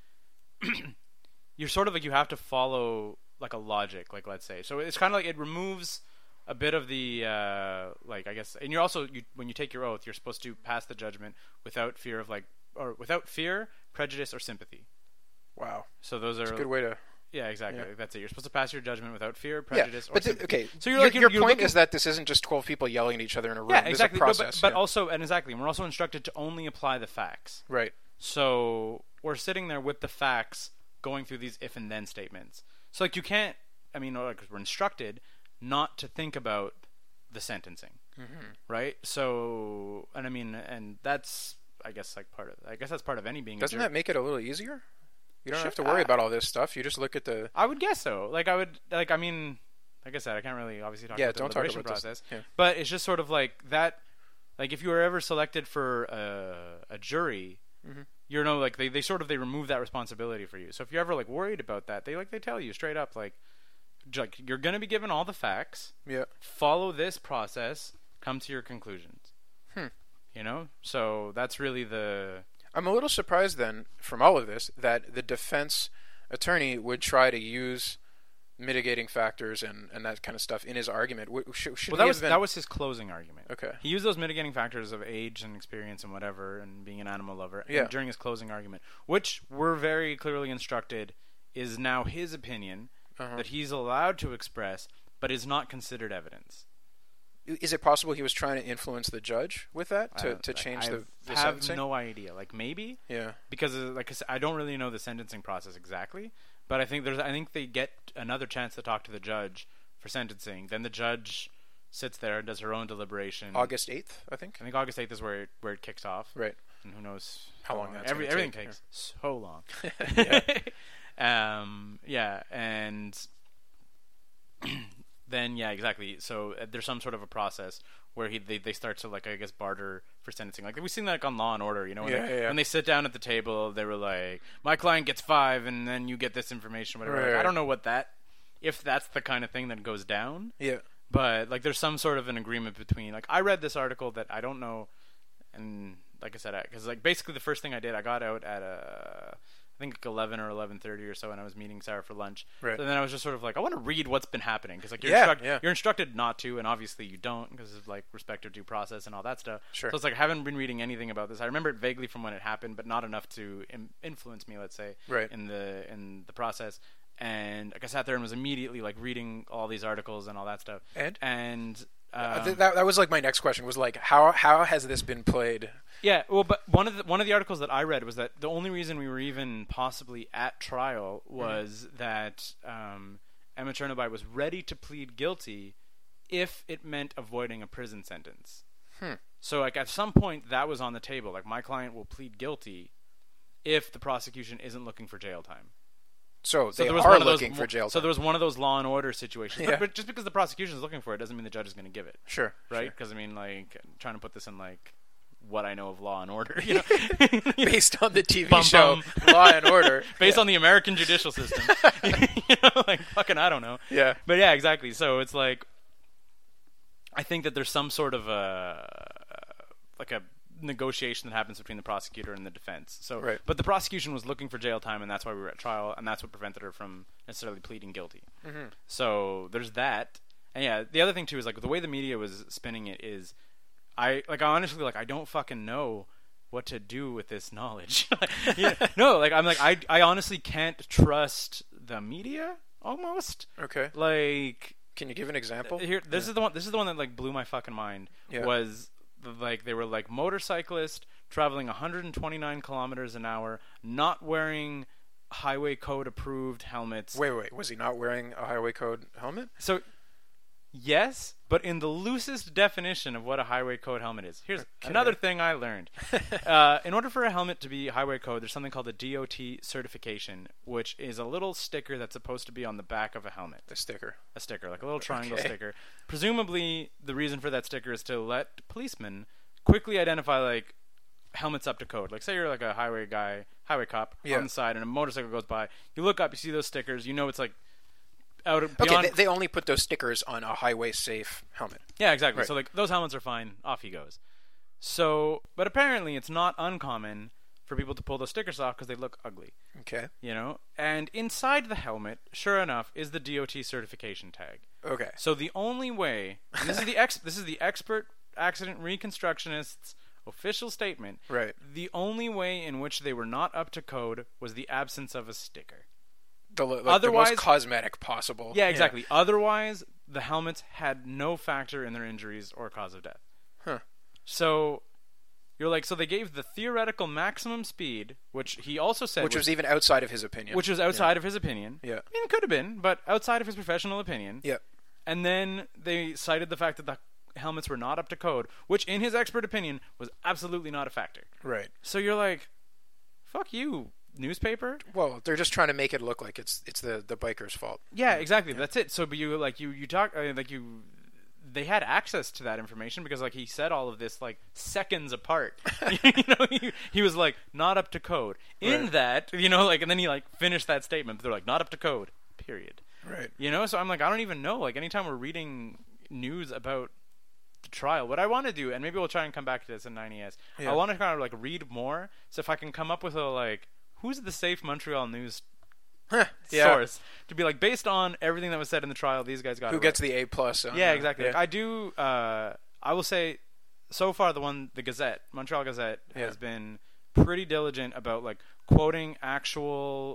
[SPEAKER 2] you're sort of like you have to follow like a logic, like let's say. So it's kind of like it removes a bit of the like I guess, and you're also when you take your oath, you're supposed to pass the judgment without fear of without fear, prejudice, or sympathy.
[SPEAKER 3] Wow.
[SPEAKER 2] So those are
[SPEAKER 3] It's a good way to.
[SPEAKER 2] yeah, exactly.
[SPEAKER 3] Yeah.
[SPEAKER 2] That's it. You're supposed to pass your judgment without fear, prejudice, or
[SPEAKER 3] but
[SPEAKER 2] sympathy.
[SPEAKER 3] okay.
[SPEAKER 2] So
[SPEAKER 3] your
[SPEAKER 2] you're
[SPEAKER 3] point
[SPEAKER 2] looking,
[SPEAKER 3] is that this isn't just 12 people yelling at each other in a room.
[SPEAKER 2] yeah, exactly.
[SPEAKER 3] There's a process.
[SPEAKER 2] But also, and exactly, we're also instructed to only apply the facts.
[SPEAKER 3] Right.
[SPEAKER 2] So we're sitting there with the facts, going through these if and then statements. So like you can't. I mean, like we're instructed not to think about the sentencing, right? So, and I mean, and that's I guess like part of. I guess that's part of any being.
[SPEAKER 3] Doesn't that make it a little easier? You don't
[SPEAKER 2] Sure.
[SPEAKER 3] have to worry about all this stuff. You just look at the.
[SPEAKER 2] I would guess so. Like I would. Like I mean, like I said, I can't really obviously talk about the
[SPEAKER 3] don't talk
[SPEAKER 2] deliberation
[SPEAKER 3] about
[SPEAKER 2] process.
[SPEAKER 3] this. Yeah.
[SPEAKER 2] But it's just sort of like that. Like if you were ever selected for a jury, you know, like they sort of they remove that responsibility for you. So if you're ever like worried about that, they tell you straight up like you're gonna be given all the facts.
[SPEAKER 3] Yeah.
[SPEAKER 2] Follow this process. Come to your conclusions. You know, so that's really the.
[SPEAKER 3] I'm a little surprised then from all of this that the defense attorney would try to use mitigating factors and that kind of stuff in his argument. Should
[SPEAKER 2] Well,
[SPEAKER 3] he have been...
[SPEAKER 2] that was his closing argument.
[SPEAKER 3] Okay.
[SPEAKER 2] He used those mitigating factors of age and experience and whatever, and being an animal lover
[SPEAKER 3] Yeah.
[SPEAKER 2] during his closing argument, which we're very clearly instructed is now his opinion that he's allowed to express, but is not considered evidence.
[SPEAKER 3] Is it possible he was trying to influence the judge with that to change the
[SPEAKER 2] I
[SPEAKER 3] sentencing?
[SPEAKER 2] have no idea. Like maybe,
[SPEAKER 3] Yeah.
[SPEAKER 2] because like I said, I don't really know the sentencing process exactly, but I think they get another chance to talk to the judge for sentencing. Then the judge sits there and does her own deliberation.
[SPEAKER 3] August 8th, I think.
[SPEAKER 2] I think August 8th is where it kicks off.
[SPEAKER 3] Right.
[SPEAKER 2] And who knows
[SPEAKER 3] How long that's gonna
[SPEAKER 2] everything
[SPEAKER 3] take,
[SPEAKER 2] takes so long.
[SPEAKER 3] Yeah.
[SPEAKER 2] Yeah, and then yeah, exactly. So there's some sort of a process where they start to like I guess barter for sentencing. Like we've seen that like on Law and Order, you know, when they sit down at the table, they were like, "My client gets 5, and then you get this information." Whatever.
[SPEAKER 3] Right.
[SPEAKER 2] Like, I don't know if that's the kind of thing that goes down.
[SPEAKER 3] Yeah.
[SPEAKER 2] But like there's some sort of an agreement between like I read this article that I don't know, and like I said, because like basically the first thing I did, I got out at I think like 11 or 11:30 or so, and I was meeting Sarah for lunch.
[SPEAKER 3] Right.
[SPEAKER 2] So then I was just sort of like, I want to read what's been happening because like you're instructed not to, and obviously you don't because of like respect of due process and all that stuff.
[SPEAKER 3] Sure.
[SPEAKER 2] So it's like I haven't been reading anything about this. I remember it vaguely from when it happened, but not enough to influence me, let's say,
[SPEAKER 3] Right.
[SPEAKER 2] in the process. And like I sat there and was immediately like reading all these articles and all that stuff. And
[SPEAKER 3] that was like my next question was like how has this been played?
[SPEAKER 2] Yeah, well, but one of the articles that I read was that the only reason we were even possibly at trial was that Emma Chernobyl was ready to plead guilty if it meant avoiding a prison sentence. So like at some point that was on the table. Like my client will plead guilty if the prosecution isn't looking for jail time.
[SPEAKER 3] So they
[SPEAKER 2] there was
[SPEAKER 3] are
[SPEAKER 2] one of those,
[SPEAKER 3] looking for jail time.
[SPEAKER 2] So there was one of those Law and Order situations.
[SPEAKER 3] Yeah.
[SPEAKER 2] But just because the prosecution is looking for it doesn't mean the judge is going to give it.
[SPEAKER 3] Sure.
[SPEAKER 2] Right? Because I mean, like, I'm trying to put this in like what I know of Law and Order, you know,
[SPEAKER 3] Based on the TV
[SPEAKER 2] Bum,
[SPEAKER 3] show
[SPEAKER 2] bum.
[SPEAKER 3] Law and Order.
[SPEAKER 2] based on the American judicial system. You know, like fucking I don't know.
[SPEAKER 3] Yeah.
[SPEAKER 2] But yeah, exactly. So it's like I think that there's some sort of like a negotiation that happens between the prosecutor and the defense. So,
[SPEAKER 3] Right.
[SPEAKER 2] but the prosecution was looking for jail time, and that's why we were at trial, and that's what prevented her from necessarily pleading guilty. So there's that. And yeah, the other thing too is like the way the media was spinning it is, I honestly I don't fucking know what to do with this knowledge. I honestly can't trust the media almost.
[SPEAKER 3] Okay.
[SPEAKER 2] Like,
[SPEAKER 3] Can you give an example?
[SPEAKER 2] this is the one that like blew my fucking mind.
[SPEAKER 3] Yeah.
[SPEAKER 2] Was like they were like motorcyclists traveling 129 kilometers an hour, not wearing highway code approved helmets.
[SPEAKER 3] Wait. Was he not wearing a highway code helmet?
[SPEAKER 2] So Yes, but in the loosest definition of what a highway code helmet is. Here's another thing I learned. In order for a helmet to be highway code, there's something called a DOT certification, which is a little sticker that's supposed to be on the back of a helmet.
[SPEAKER 3] The sticker.
[SPEAKER 2] A sticker, like a little triangle sticker. Presumably, the reason for that sticker is to let policemen quickly identify, like, helmets up to code. Like, say you're like a highway cop on the side, and a motorcycle goes by. You look up, you see those stickers, you know it's like out of beyond.
[SPEAKER 3] Okay, they only put those stickers on a highway safe helmet.
[SPEAKER 2] Yeah, exactly.
[SPEAKER 3] Right.
[SPEAKER 2] So like those helmets are fine. Off he goes. So, but apparently it's not uncommon for people to pull those stickers off because they look ugly.
[SPEAKER 3] Okay.
[SPEAKER 2] You know, and inside the helmet, sure enough, is the DOT certification tag.
[SPEAKER 3] Okay.
[SPEAKER 2] So the only way, and this is the expert accident reconstructionist's official statement.
[SPEAKER 3] Right.
[SPEAKER 2] The only way in which they were not up to code was the absence of a sticker.
[SPEAKER 3] Otherwise, the most cosmetic possible.
[SPEAKER 2] Yeah, exactly. Yeah. Otherwise, the helmets had no factor in their injuries or cause of death.
[SPEAKER 3] Huh.
[SPEAKER 2] So you're like, so they gave the theoretical maximum speed, which he also said,
[SPEAKER 3] which was even outside of his opinion.
[SPEAKER 2] Which was outside of his opinion.
[SPEAKER 3] Yeah.
[SPEAKER 2] I mean, it could have been, but outside of his professional opinion.
[SPEAKER 3] Yeah.
[SPEAKER 2] And then they cited the fact that the helmets were not up to code, which in his expert opinion was absolutely not a factor.
[SPEAKER 3] Right.
[SPEAKER 2] So you're like, fuck you, newspaper.
[SPEAKER 3] Well, they're just trying to make it look like it's the biker's fault.
[SPEAKER 2] Yeah, exactly. Yeah. That's it. So, but you talk they had access to that information because like he said all of this like seconds apart. You know, he was like not up to code. In
[SPEAKER 3] right.
[SPEAKER 2] that, you know, like, and then he like finished that statement. But they're like not up to code. Period.
[SPEAKER 3] Right.
[SPEAKER 2] You know, so I'm like, I don't even know. Like anytime we're reading news about the trial, what I want to do, and maybe we'll try and come back to this in 90S. Yeah. I want to kind of like read more. So if I can come up with a like, who's the safe Montreal news source to be like based on everything that was said in the trial, these guys got
[SPEAKER 3] who gets the A+.
[SPEAKER 2] Yeah, exactly. Yeah. Like, I do. I will say, so far the Gazette, Montreal Gazette, has been pretty diligent about like quoting actual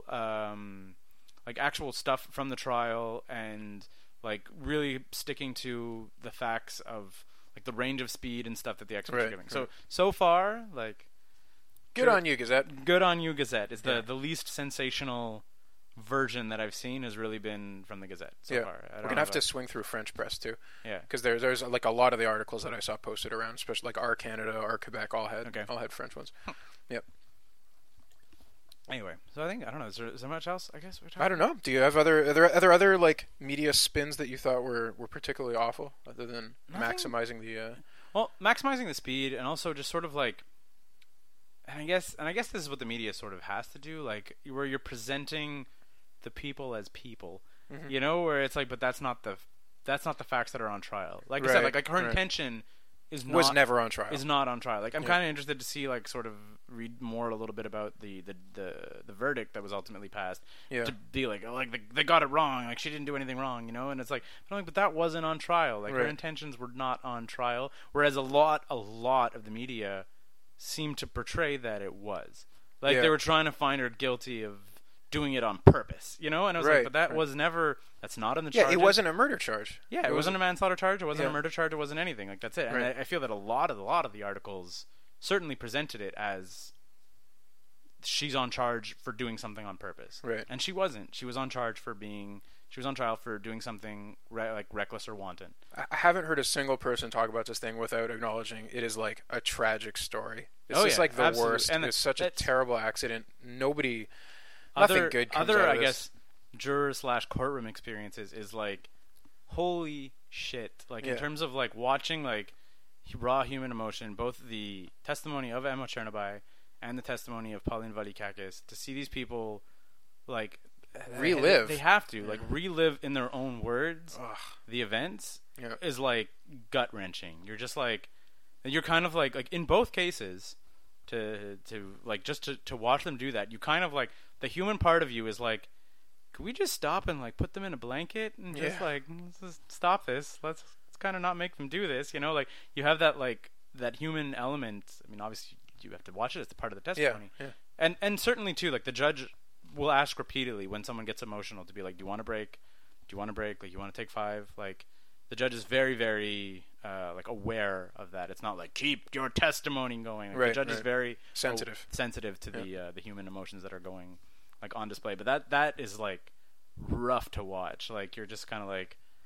[SPEAKER 2] actual stuff from the trial and like really sticking to the facts of like the range of speed and stuff that the experts are giving. So far, like
[SPEAKER 3] good on you, Gazette.
[SPEAKER 2] Good on you, Gazette. Is the least sensational version that I've seen has really been from the Gazette so far.
[SPEAKER 3] We're gonna have to swing through French press too.
[SPEAKER 2] Yeah,
[SPEAKER 3] because there's like a lot of the articles that I saw posted around, especially like our Canada, our Quebec, all had French ones. Yep.
[SPEAKER 2] Anyway, so I don't know. Is there much else? I guess
[SPEAKER 3] I don't know. Do you have other like media spins that you thought were particularly awful, other than maximizing the?
[SPEAKER 2] Well, maximizing the speed, and also just sort of like, and I guess this is what the media sort of has to do, like where you're presenting the people as people, you know, where it's like, but that's not the facts that are on trial. Like I said, like her intention
[SPEAKER 3] was never on trial.
[SPEAKER 2] Is not on trial. Like I'm kind of interested to see, like, sort of read more a little bit about the verdict that was ultimately passed.
[SPEAKER 3] Yeah.
[SPEAKER 2] To be like, oh, like they got it wrong. Like she didn't do anything wrong, you know. And it's like, but that wasn't on trial. Like her intentions were not on trial. Whereas a lot of the media seemed to portray that it was. Like they were trying to find her guilty of doing it on purpose, you know? And I was like, but that was never, that's not in the charge.
[SPEAKER 3] Yeah, it wasn't a murder charge.
[SPEAKER 2] Yeah, it wasn't a manslaughter charge, it wasn't a murder charge, it wasn't anything. Like, that's it. And I feel that a lot of the articles certainly presented it as she's on charge for doing something on purpose.
[SPEAKER 3] Right.
[SPEAKER 2] And she wasn't. She was on trial for doing something like reckless or wanton.
[SPEAKER 3] I haven't heard a single person talk about this thing without acknowledging it is like a tragic story. It's just like the worst. And it's such a terrible accident. Nothing good comes out of this.
[SPEAKER 2] I guess, juror/courtroom experiences is like, holy shit. Like, in terms of, like, watching, like, raw human emotion, both the testimony of Emma Chernobyl and the testimony of Pauline Valikakis, to see these people, like,
[SPEAKER 3] relive.
[SPEAKER 2] They have to, like, relive in their own words the events is, like, gut-wrenching. You're just, like, you're kind of, like in both cases, to watch them do that, you kind of, like, the human part of you is like, could we just stop and like put them in a blanket and just like, let's just stop this. Let's kind of not make them do this. You know, like you have that like that human element. I mean, obviously you have to watch it as part of the testimony.
[SPEAKER 3] Yeah.
[SPEAKER 2] And certainly too, like the judge will ask repeatedly when someone gets emotional to be like, do you want to break? Do you want to break? Like, you want to take 5? Like, the judge is very, very like aware of that. It's not like keep your testimony going. Like, the judge is very sensitive to the human emotions that are going like on display. But that is like rough to watch. Like, you're just kind of like,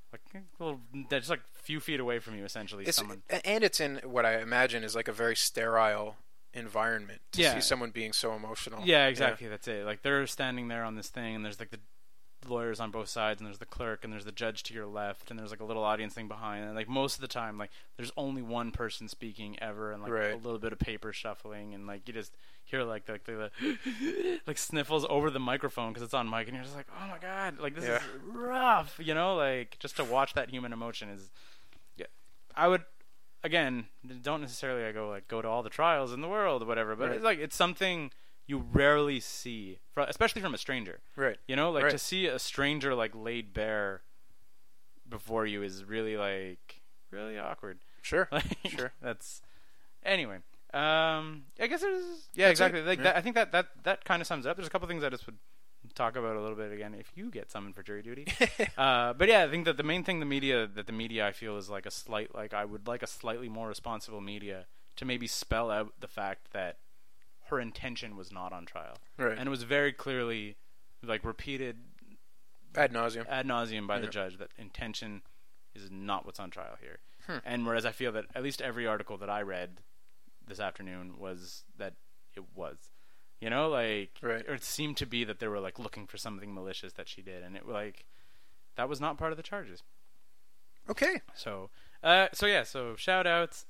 [SPEAKER 2] like a little, just like a few feet away from you, essentially.
[SPEAKER 3] And it's in what I imagine is like a very sterile environment to see someone being so emotional.
[SPEAKER 2] Yeah, exactly. That's it. Like they're standing there on this thing, and there's like the lawyers on both sides, and there's the clerk, and there's the judge to your left, and there's like a little audience thing behind, and like most of the time, like there's only one person speaking ever, and like a little bit of paper shuffling, and like you just hear like the like sniffles over the microphone because it's on mic, and you're just like, oh my god, like this is rough, you know, like just to watch that human emotion is. Yeah, I would. Again, don't necessarily go to all the trials in the world or whatever, but it's like it's something you rarely see, especially from a stranger.
[SPEAKER 3] Right.
[SPEAKER 2] You know, like to see a stranger like laid bare before you is really really awkward.
[SPEAKER 3] Sure.
[SPEAKER 2] Like,
[SPEAKER 3] sure.
[SPEAKER 2] That's anyway. I guess it was exactly. Like that, I think that kind of sums it up. There's a couple things I just would talk about a little bit again if you get summoned for jury duty. But yeah, I think that the main thing the media I feel is like I would like a slightly more responsible media to maybe spell out the fact that her intention was not on trial.
[SPEAKER 3] Right.
[SPEAKER 2] And it was very clearly like repeated
[SPEAKER 3] ad nauseum
[SPEAKER 2] by the judge that intention is not what's on trial here. And whereas I feel that at least every article that I read this afternoon was that it was. You know, like, or it seemed to be that they were like looking for something malicious that she did, and it that was not part of the charges.
[SPEAKER 3] Okay.
[SPEAKER 2] So shout outs.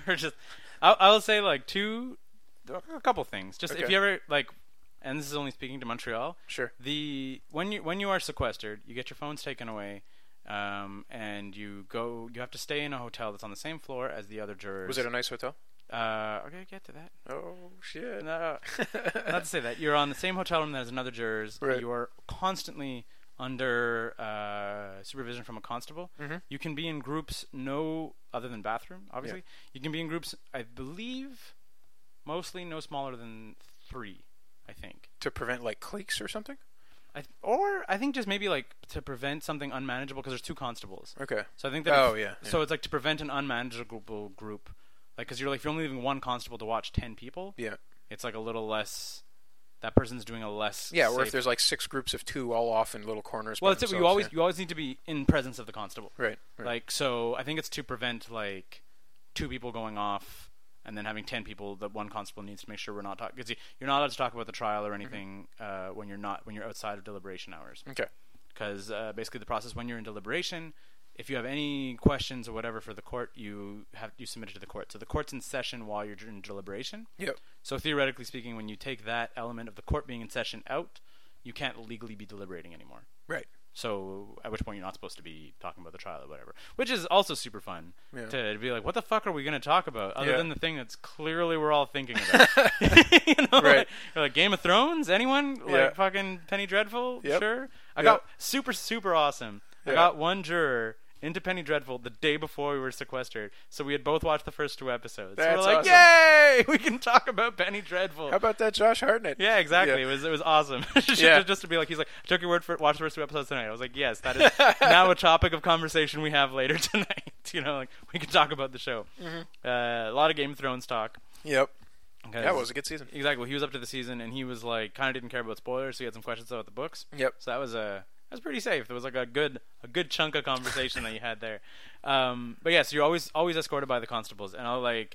[SPEAKER 2] I'll say like a couple things. Just if you ever and this is only speaking to Montreal.
[SPEAKER 3] Sure.
[SPEAKER 2] When you are sequestered, you get your phones taken away, and you have to stay in a hotel that's on the same floor as the other jurors.
[SPEAKER 3] Was it a nice hotel?
[SPEAKER 2] Okay, get to that.
[SPEAKER 3] Oh shit!
[SPEAKER 2] No, not to say that you're on the same hotel room as another jurors.
[SPEAKER 3] Right.
[SPEAKER 2] You are constantly under supervision from a constable.
[SPEAKER 3] Mm-hmm.
[SPEAKER 2] You can be in groups, no other than bathroom. Obviously, you can be in groups. I believe, mostly no smaller than 3. I think
[SPEAKER 3] to prevent like cliques or something.
[SPEAKER 2] I think just maybe like to prevent something unmanageable because there's 2 constables.
[SPEAKER 3] Okay.
[SPEAKER 2] So I think that.
[SPEAKER 3] So
[SPEAKER 2] it's like to prevent an unmanageable group. Like, because you're like, if you're only leaving one constable to watch 10 people, it's like a little less. That person's doing a less.
[SPEAKER 3] Yeah, or if there's like 6 groups of 2 all off in little corners.
[SPEAKER 2] Well, you always need to be in presence of the constable.
[SPEAKER 3] Right.
[SPEAKER 2] Like, so I think it's to prevent like 2 people going off and then having 10 people that one constable needs to make sure we're not talking. Because you're not allowed to talk about the trial or anything when you're outside of deliberation hours.
[SPEAKER 3] Okay.
[SPEAKER 2] Because basically the process when you're in deliberation. If you have any questions or whatever for the court, you submit it to the court. So the court's in session while you're in deliberation.
[SPEAKER 3] Yep.
[SPEAKER 2] So theoretically speaking, when you take that element of the court being in session out, you can't legally be deliberating anymore.
[SPEAKER 3] Right.
[SPEAKER 2] So at which point you're not supposed to be talking about the trial or whatever, which is also super fun to be like, what the fuck are we going to talk about other than the thing that's clearly we're all thinking about? You know,
[SPEAKER 3] right.
[SPEAKER 2] like Game of Thrones? Anyone? Like fucking Penny Dreadful?
[SPEAKER 3] Yep.
[SPEAKER 2] Sure. I got super, super awesome. I got one juror into Penny Dreadful the day before we were sequestered, so we had both watched the first 2 episodes.
[SPEAKER 3] That's
[SPEAKER 2] so we're like,
[SPEAKER 3] awesome.
[SPEAKER 2] Yay! We can talk about Penny Dreadful.
[SPEAKER 3] How about that Josh Hartnett?
[SPEAKER 2] Yeah, exactly. Yeah. It was awesome. Just to be like, he's like, I took your word for it, watch the first 2 episodes tonight. I was like, yes, that is now a topic of conversation we have later tonight. You know, like we can talk about the show. Mm-hmm. A lot of Game of Thrones talk.
[SPEAKER 3] Yep. That was a good season.
[SPEAKER 2] Exactly. Well, he was up to the season, and he was like, kind of didn't care about spoilers, so he had some questions about the books.
[SPEAKER 3] Yep.
[SPEAKER 2] So that was pretty safe. There was like a good chunk of conversation that you had there. But yeah, so you're always escorted by the constables, and I'll like,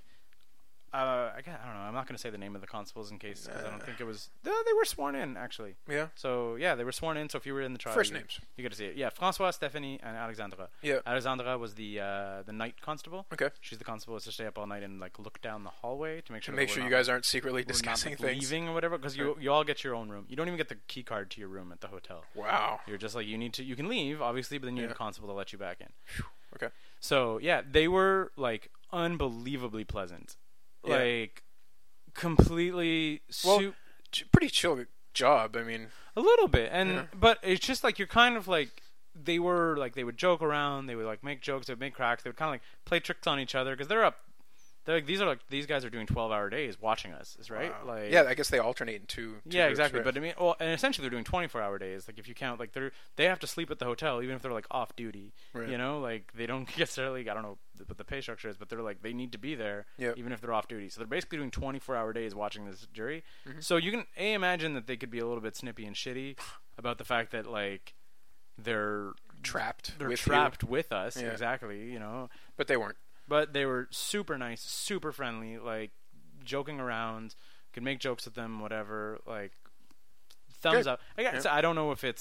[SPEAKER 2] I don't know. I'm not going to say the name of the constables in case because I don't think it was. They were sworn in actually.
[SPEAKER 3] Yeah.
[SPEAKER 2] So yeah, they were sworn in. So if you were in the trial,
[SPEAKER 3] first names,
[SPEAKER 2] you get to see it. Yeah, François, Stephanie, and Alexandra.
[SPEAKER 3] Yeah.
[SPEAKER 2] Alexandra was the night constable.
[SPEAKER 3] Okay.
[SPEAKER 2] She's the constable to stay up all night and like look down the hallway to make sure
[SPEAKER 3] you guys aren't secretly discussing things,
[SPEAKER 2] leaving or whatever. Because you all get your own room. You don't even get the key card to your room at the hotel.
[SPEAKER 3] Wow.
[SPEAKER 2] You're just like you can leave obviously, but then you need a constable to let you back in.
[SPEAKER 3] Okay.
[SPEAKER 2] So yeah, they were unbelievably pleasant.
[SPEAKER 3] Yeah.
[SPEAKER 2] Completely
[SPEAKER 3] pretty chill job. I mean,
[SPEAKER 2] a little bit, but it's just you're kind of they would joke around, they would make jokes, they would make cracks, they would kind of play tricks on each other because they're up. They're these guys are doing 12-hour days watching us, right?
[SPEAKER 3] Wow. I guess they alternate in two
[SPEAKER 2] yeah,
[SPEAKER 3] groups,
[SPEAKER 2] exactly.
[SPEAKER 3] right?
[SPEAKER 2] But I mean, and essentially they're doing 24-hour days. If you count, they have to sleep at the hotel even if they're off duty.
[SPEAKER 3] Right.
[SPEAKER 2] You know, they don't necessarily. I don't know what the pay structure is, but they're they need to be there even if they're off duty. So they're basically doing 24-hour days watching this jury. Mm-hmm. So you can imagine that they could be a little bit snippy and shitty about the fact that they're
[SPEAKER 3] trapped.
[SPEAKER 2] They're
[SPEAKER 3] with
[SPEAKER 2] trapped
[SPEAKER 3] you.
[SPEAKER 2] with us,
[SPEAKER 3] Yeah.
[SPEAKER 2] exactly. You know,
[SPEAKER 3] But they weren't.
[SPEAKER 2] but they were super nice, super friendly, like joking around. Could make jokes with them, whatever. Like thumbs
[SPEAKER 3] Good.
[SPEAKER 2] up. I don't know if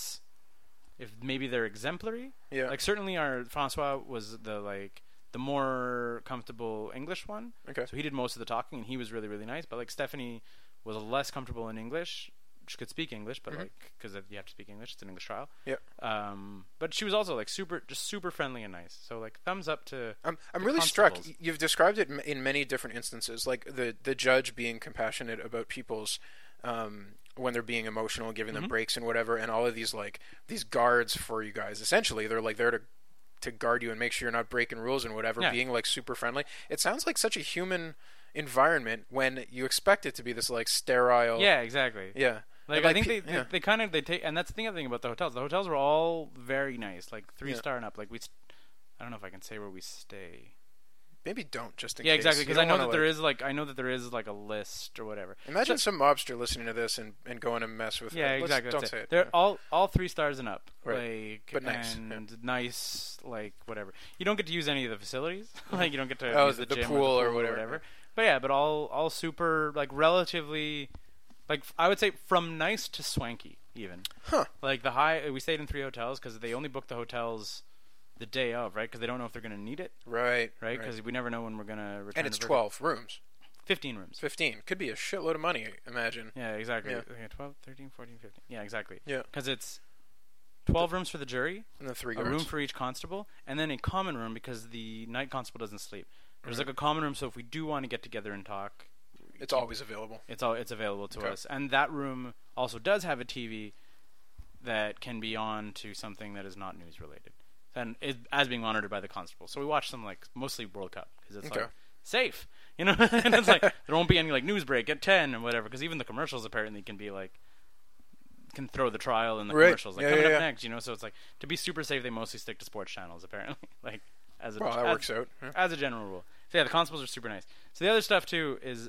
[SPEAKER 2] maybe they're exemplary.
[SPEAKER 3] Yeah.
[SPEAKER 2] Like certainly our Francois was the more comfortable English one.
[SPEAKER 3] Okay.
[SPEAKER 2] So he did most of the talking, and he was really, really nice. But like Stephanie was less comfortable in English. She could speak English, but because you have to speak English, it's an English trial.
[SPEAKER 3] Yeah.
[SPEAKER 2] But she was also like super friendly and nice. So like thumbs up to.
[SPEAKER 3] I'm
[SPEAKER 2] the
[SPEAKER 3] really struck.
[SPEAKER 2] constables.
[SPEAKER 3] You've described it in many different instances, like the judge being compassionate about people's when they're being emotional, giving them breaks and whatever, and all of these guards for you guys. Essentially, they're like there to guard you and make sure you're not breaking rules and whatever.
[SPEAKER 2] Yeah.
[SPEAKER 3] Being like super friendly. It sounds like such a human environment when you expect it to be this like sterile.
[SPEAKER 2] Yeah, exactly.
[SPEAKER 3] Yeah.
[SPEAKER 2] Like
[SPEAKER 3] And,
[SPEAKER 2] I think
[SPEAKER 3] yeah.
[SPEAKER 2] they take, and that's the other thing about the hotels. The hotels were all very nice, like 3-star and up. Like I don't know if I can say where we stay.
[SPEAKER 3] Maybe don't, just in
[SPEAKER 2] Yeah,
[SPEAKER 3] case.
[SPEAKER 2] exactly.
[SPEAKER 3] You
[SPEAKER 2] Because
[SPEAKER 3] don't
[SPEAKER 2] I know
[SPEAKER 3] wanna,
[SPEAKER 2] that there is like a list or whatever.
[SPEAKER 3] Imagine some mobster listening to this and going to mess with.
[SPEAKER 2] Yeah,
[SPEAKER 3] Let's-
[SPEAKER 2] exactly.
[SPEAKER 3] Don't
[SPEAKER 2] That's
[SPEAKER 3] say
[SPEAKER 2] it.
[SPEAKER 3] it.
[SPEAKER 2] They're
[SPEAKER 3] Yeah.
[SPEAKER 2] all 3 stars and up.
[SPEAKER 3] Right.
[SPEAKER 2] Like,
[SPEAKER 3] But nice,
[SPEAKER 2] and nice, like whatever. You don't get to use any of the facilities. Like you don't get to
[SPEAKER 3] Oh,
[SPEAKER 2] use the
[SPEAKER 3] the
[SPEAKER 2] gym
[SPEAKER 3] pool
[SPEAKER 2] or, the
[SPEAKER 3] or
[SPEAKER 2] pool
[SPEAKER 3] whatever.
[SPEAKER 2] But yeah, but all super like relatively, like I would say from nice to swanky even.
[SPEAKER 3] Huh.
[SPEAKER 2] Like we stayed in 3 hotels because they only book the hotels the day of, right? Because they don't know if they're going to need it,
[SPEAKER 3] Right.
[SPEAKER 2] right? Because we never know when we're going to return.
[SPEAKER 3] And it's
[SPEAKER 2] to Virgo.
[SPEAKER 3] 12 rooms.
[SPEAKER 2] 15 rooms.
[SPEAKER 3] 15. Could be a shitload of money, imagine.
[SPEAKER 2] Yeah, exactly.
[SPEAKER 3] Yeah.
[SPEAKER 2] Okay, 12, 13, 14, 15. Yeah, exactly.
[SPEAKER 3] Yeah.
[SPEAKER 2] Because it's 12 rooms for the jury,
[SPEAKER 3] And then 3
[SPEAKER 2] a
[SPEAKER 3] guards.
[SPEAKER 2] room for each constable, and then a common room because the night constable doesn't sleep. There's like a common room, so if we do want to get together and talk,
[SPEAKER 3] It's always available.
[SPEAKER 2] it's available to
[SPEAKER 3] Okay.
[SPEAKER 2] us. And that room also does have a TV that can be on to something that is not news related, and as being monitored by the constable. So we watch some like mostly World Cup because it's
[SPEAKER 3] Okay.
[SPEAKER 2] like safe, you know. And it's like there won't be any like news break at 10 and whatever, because even the commercials apparently can throw the trial in the
[SPEAKER 3] Right.
[SPEAKER 2] commercials like
[SPEAKER 3] Yeah,
[SPEAKER 2] coming
[SPEAKER 3] yeah,
[SPEAKER 2] up
[SPEAKER 3] yeah.
[SPEAKER 2] next, you know. So it's like to be super safe, they mostly stick to sports channels apparently, like as a
[SPEAKER 3] Well, that works out. Yeah.
[SPEAKER 2] as a general rule. So yeah, the constables are super nice. So the other stuff too is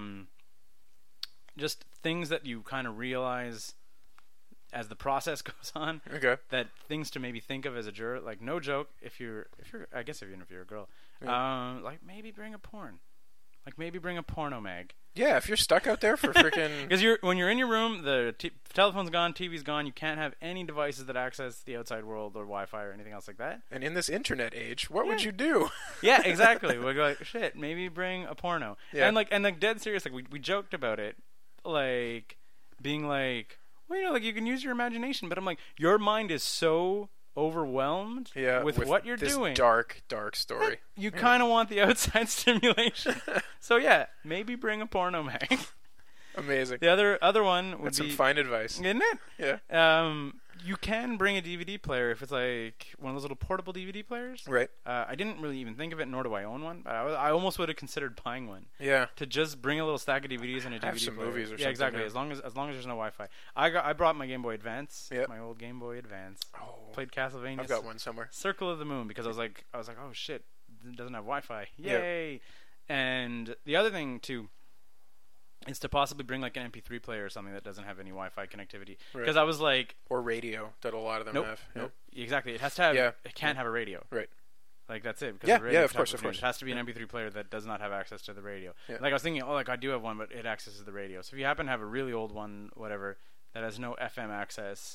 [SPEAKER 2] just things that you kind of realize as the process goes on.
[SPEAKER 3] Okay.
[SPEAKER 2] That things to maybe think of as a juror, like no joke, if you're I guess even if you're a girl, like maybe bring a porn, like maybe bring a porno mag.
[SPEAKER 3] Yeah, if you're stuck out there for freaking.
[SPEAKER 2] Because when you're in your room, the telephone's gone, TV's gone. You can't have any devices that access the outside world or Wi-Fi or anything else like that.
[SPEAKER 3] And in this internet age, what would
[SPEAKER 2] Yeah.
[SPEAKER 3] you do?
[SPEAKER 2] Yeah, exactly. We're like, shit, maybe bring a porno.
[SPEAKER 3] Yeah.
[SPEAKER 2] And like dead serious, like we joked about it, like being like, well, you know, like you can use your imagination, but I'm like, your mind is so overwhelmed
[SPEAKER 3] Yeah,
[SPEAKER 2] with what you're
[SPEAKER 3] this
[SPEAKER 2] doing.
[SPEAKER 3] dark story.
[SPEAKER 2] You kind of want the outside stimulation. So yeah, maybe bring a porno mag.
[SPEAKER 3] Amazing.
[SPEAKER 2] The other one would
[SPEAKER 3] That's some
[SPEAKER 2] be,
[SPEAKER 3] fine advice.
[SPEAKER 2] isn't it?
[SPEAKER 3] Yeah.
[SPEAKER 2] You can bring a DVD player if it's like one of those little portable DVD players.
[SPEAKER 3] Right.
[SPEAKER 2] I didn't really even think of it, nor do I own one. But I almost would have considered buying one
[SPEAKER 3] Yeah.
[SPEAKER 2] to just bring a little stack of DVDs and a
[SPEAKER 3] Have
[SPEAKER 2] DVD
[SPEAKER 3] some
[SPEAKER 2] player.
[SPEAKER 3] movies or
[SPEAKER 2] yeah,
[SPEAKER 3] something,
[SPEAKER 2] exactly.
[SPEAKER 3] yeah.
[SPEAKER 2] As long as there's no Wi-Fi. I brought my Game Boy Advance.
[SPEAKER 3] Yep.
[SPEAKER 2] My old Game Boy Advance.
[SPEAKER 3] Oh,
[SPEAKER 2] Played Castlevania.
[SPEAKER 3] I've got one somewhere.
[SPEAKER 2] Circle of the Moon because I was like, oh shit, it doesn't have Wi-Fi. Yay! And the other thing too is to possibly bring like an MP3 player or something that doesn't have any Wi-Fi connectivity.
[SPEAKER 3] Right.
[SPEAKER 2] Because I was like,
[SPEAKER 3] Or radio that a lot of them
[SPEAKER 2] nope,
[SPEAKER 3] have.
[SPEAKER 2] nope, exactly. It has to have.
[SPEAKER 3] Yeah.
[SPEAKER 2] It can't have a radio.
[SPEAKER 3] Right.
[SPEAKER 2] Like that's it. Because
[SPEAKER 3] Yeah,
[SPEAKER 2] the radio
[SPEAKER 3] yeah, of
[SPEAKER 2] type
[SPEAKER 3] course, of
[SPEAKER 2] news.
[SPEAKER 3] course.
[SPEAKER 2] It has to be an MP3 player that does not have access to the radio.
[SPEAKER 3] Yeah.
[SPEAKER 2] Like I was thinking, like I do have one, but it accesses the radio. So if you happen to have a really old one, whatever, that has no FM access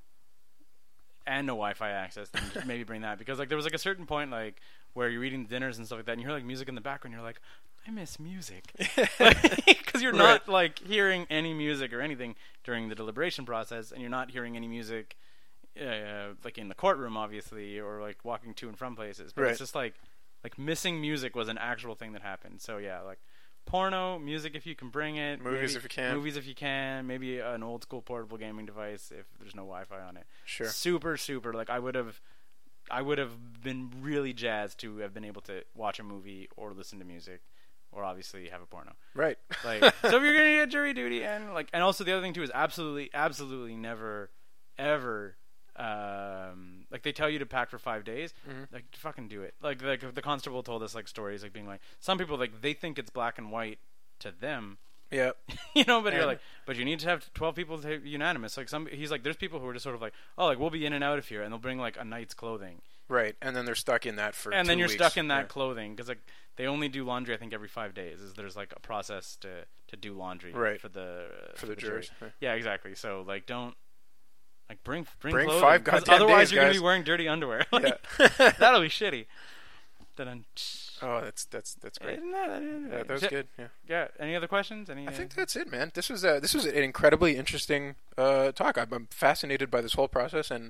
[SPEAKER 2] and no Wi-Fi access, then just maybe bring that. Because like there was like a certain point like where you're eating dinners and stuff like that, and you hear like music in the background, you're like, I miss music. Because you're not like hearing any music or anything during the deliberation process, and you're not hearing any music like in the courtroom, obviously, or like walking to and from places. But it's just like missing music was an actual thing that happened. So yeah, like porno, music if you can bring it,
[SPEAKER 3] Movies if you can.
[SPEAKER 2] maybe an old school portable gaming device if there's no Wi-Fi on it.
[SPEAKER 3] Sure.
[SPEAKER 2] Super. Like I would have been really jazzed to have been able to watch a movie or listen to music. Or obviously have a porno.
[SPEAKER 3] Right.
[SPEAKER 2] Like so if you're gonna get jury duty and also the other thing too is absolutely never ever like they tell you to pack for 5 days, like fucking do it. Like the constable told us like stories like being like some people like they think it's black and white to them,
[SPEAKER 3] Yeah.
[SPEAKER 2] But you're like, but you need to have 12 people to unanimous. Like he's like, there's people who are just sort of like, oh, like we'll be in and out of here, and they'll bring like a night's clothing.
[SPEAKER 3] Right, and then they're stuck in that for.
[SPEAKER 2] And
[SPEAKER 3] 2
[SPEAKER 2] then you're
[SPEAKER 3] weeks.
[SPEAKER 2] stuck in that clothing because like they only do laundry I think every 5 days. There's like a process to do laundry for the
[SPEAKER 3] jurors.
[SPEAKER 2] Right. Yeah, exactly. So like don't. Like bring clothing,
[SPEAKER 3] 5 goddamn
[SPEAKER 2] otherwise
[SPEAKER 3] days,
[SPEAKER 2] you're gonna
[SPEAKER 3] guys.
[SPEAKER 2] be wearing dirty underwear. Like,
[SPEAKER 3] Yeah.
[SPEAKER 2] that'll be shitty.
[SPEAKER 3] Oh, that's great. That was good. Yeah.
[SPEAKER 2] Yeah. Any other questions?
[SPEAKER 3] I think that's it, man. This was an incredibly interesting talk. I'm fascinated by this whole process, and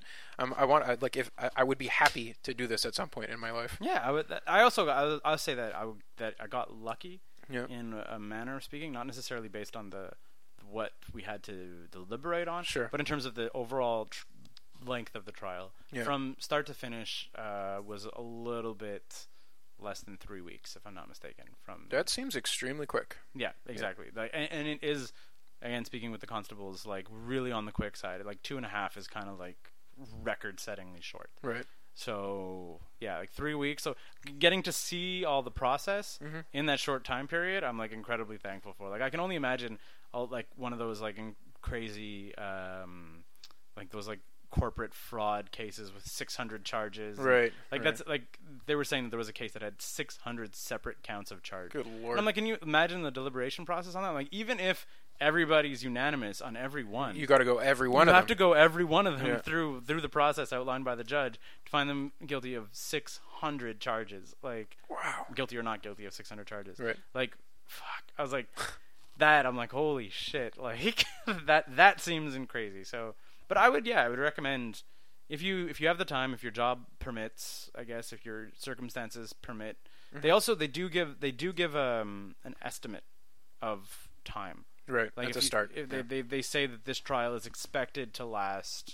[SPEAKER 3] I would be happy to do this at some point in my life.
[SPEAKER 2] Yeah, I would. I'll say that I got lucky in a manner of speaking, not necessarily based on what we had to deliberate on,
[SPEAKER 3] Sure.
[SPEAKER 2] but in terms of the overall length of the trial, from start to finish, was a little bit less than 3 weeks, if I'm not mistaken.
[SPEAKER 3] That seems extremely quick.
[SPEAKER 2] Yeah, exactly. Like, and it is, again, speaking with the constables, like really on the quick side. Like 2.5 is kind of like record-settingly short.
[SPEAKER 3] Right.
[SPEAKER 2] So yeah, like 3 weeks. So getting to see all the process in that short time period, I'm like incredibly thankful for. Like I can only imagine, like one of those like crazy, like those like corporate fraud cases with 600 charges.
[SPEAKER 3] Right.
[SPEAKER 2] Like that's like they were saying that there was a case that had 600 separate counts of charge.
[SPEAKER 3] Good lord.
[SPEAKER 2] And I'm like, can you imagine the deliberation process on that? Like even if everybody's unanimous on every one,
[SPEAKER 3] you got to go every one of them.
[SPEAKER 2] You have to go every one of them through the process outlined by the judge to find them guilty of 600 charges. Like,
[SPEAKER 3] wow.
[SPEAKER 2] Guilty or not guilty of 600 charges.
[SPEAKER 3] Right.
[SPEAKER 2] Like, fuck. I was like, I'm like, holy shit. Like, that seems crazy. So, but I would recommend if you have the time, if your job permits, I guess, if your circumstances permit. They do give an estimate of time.
[SPEAKER 3] Right,
[SPEAKER 2] like
[SPEAKER 3] at the start.
[SPEAKER 2] They say that this trial is expected to last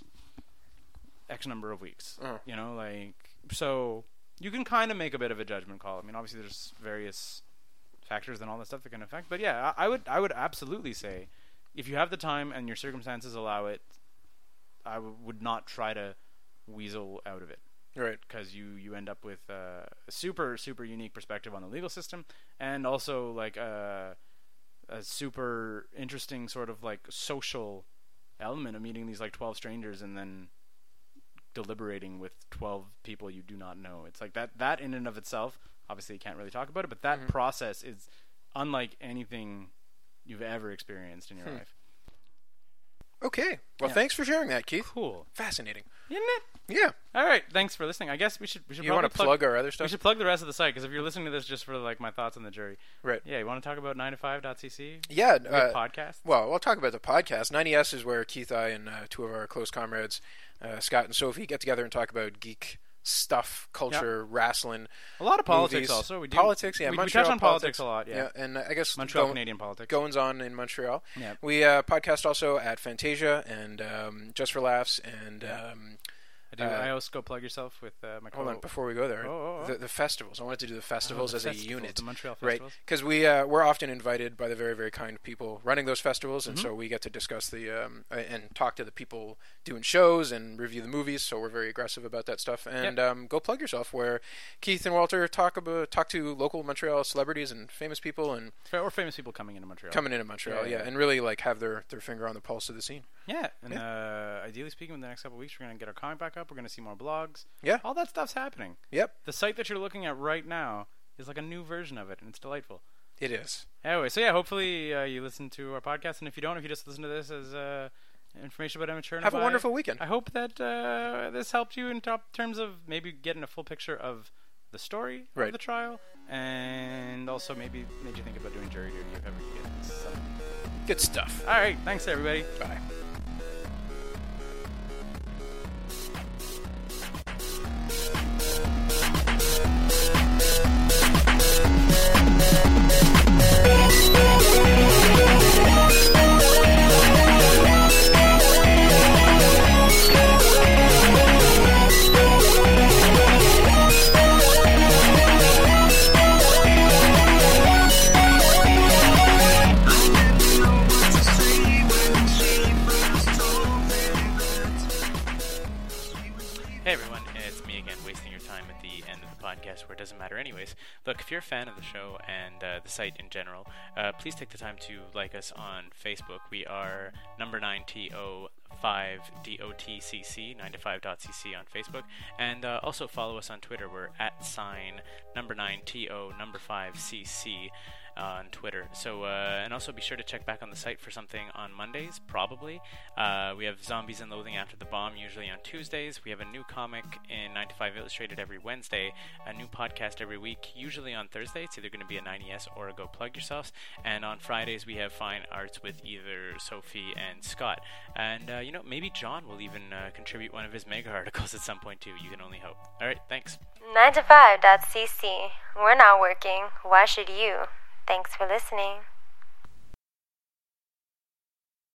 [SPEAKER 2] X number of weeks. Like, so you can kind of make a bit of a judgment call. I mean, obviously there's various factors and all that stuff that can affect. But yeah, I would absolutely say if you have the time and your circumstances allow it, I would not try to weasel out of it.
[SPEAKER 3] Right.
[SPEAKER 2] Because you end up with a super, super unique perspective on the legal system, and also like a super interesting sort of like social element of meeting these like 12 strangers and then deliberating with 12 people you do not know. It's like that in and of itself, obviously you can't really talk about it, but that process is unlike anything you've ever experienced in your life.
[SPEAKER 3] Okay. Well, thanks for sharing that, Keith.
[SPEAKER 2] Cool.
[SPEAKER 3] Fascinating.
[SPEAKER 2] Isn't it?
[SPEAKER 3] Yeah.
[SPEAKER 2] All right. Thanks for listening. I guess we should.
[SPEAKER 3] You want to plug our other stuff?
[SPEAKER 2] We should plug the rest of the site because if you're listening to this just for like my thoughts on the jury,
[SPEAKER 3] right?
[SPEAKER 2] Yeah. You want to talk about 9to5.cc?
[SPEAKER 3] Yeah.
[SPEAKER 2] Podcast.
[SPEAKER 3] Well, we'll talk about the podcast. 90S is where Keith, I, and two of our close comrades, Scott and Sophie, get together and talk about geek stuff, culture, wrestling,
[SPEAKER 2] a lot of politics.
[SPEAKER 3] Movies.
[SPEAKER 2] Also, we do
[SPEAKER 3] politics. Yeah,
[SPEAKER 2] we
[SPEAKER 3] Montreal
[SPEAKER 2] touch on politics a lot. Yeah,
[SPEAKER 3] and I guess
[SPEAKER 2] Montreal Canadian politics
[SPEAKER 3] goings on in Montreal.
[SPEAKER 2] Yeah,
[SPEAKER 3] we podcast also at Fantasia and Just for Laughs and.
[SPEAKER 2] I also go plug yourself with my.
[SPEAKER 3] Hold on, before we go there,
[SPEAKER 2] Oh.
[SPEAKER 3] The festivals. I wanted to do the festivals as a unit,
[SPEAKER 2] the Montreal festivals,
[SPEAKER 3] right? Because we're often invited by the very, very kind people running those festivals, and so we get to discuss and talk to the people doing shows and review the movies. So we're very aggressive about that stuff. And go plug yourself, where Keith and Walter talk to local Montreal celebrities and famous people
[SPEAKER 2] or famous people coming into Montreal.
[SPEAKER 3] And really like have their finger on the pulse of the scene.
[SPEAKER 2] Yeah, and ideally speaking, in the next couple of weeks, we're going to get our comic back up. We're going to see more blogs.
[SPEAKER 3] Yeah.
[SPEAKER 2] All that stuff's happening.
[SPEAKER 3] Yep.
[SPEAKER 2] The site that you're looking at right now is like a new version of it, and it's delightful.
[SPEAKER 3] It is.
[SPEAKER 2] Anyway, so yeah, hopefully you listen to our podcast, and if you don't, if you just listen to this as information about Immature,
[SPEAKER 3] have a wonderful weekend.
[SPEAKER 2] I hope that this helped you in terms of maybe getting a full picture of the story of the trial, and also maybe made you think about doing jury duty if ever you get some.
[SPEAKER 3] Good stuff.
[SPEAKER 2] All right, thanks everybody.
[SPEAKER 3] Bye.
[SPEAKER 4] you're a fan of the show and the site in general, please take the time to like us on Facebook. We are number 9TO5DOTCC, 9to5.cc on Facebook, and also follow us on Twitter. We're number 9TO number 5CC on Twitter. So and also be sure to check back on the site for something on Mondays, probably. We have Zombies and Loathing After the Bomb usually on Tuesdays. We have a new comic in 9to5 Illustrated every Wednesday, a new podcast every week, usually on Thursday. It's either going to be a 90s or a Go Plug Yourselves. And on Fridays we have Fine Arts with either Sophie and Scott. And maybe John will even contribute one of his mega articles at some point too. You can only hope. Alright, thanks.
[SPEAKER 1] 9to5.cc. We're not working. Why should you? Thanks for listening.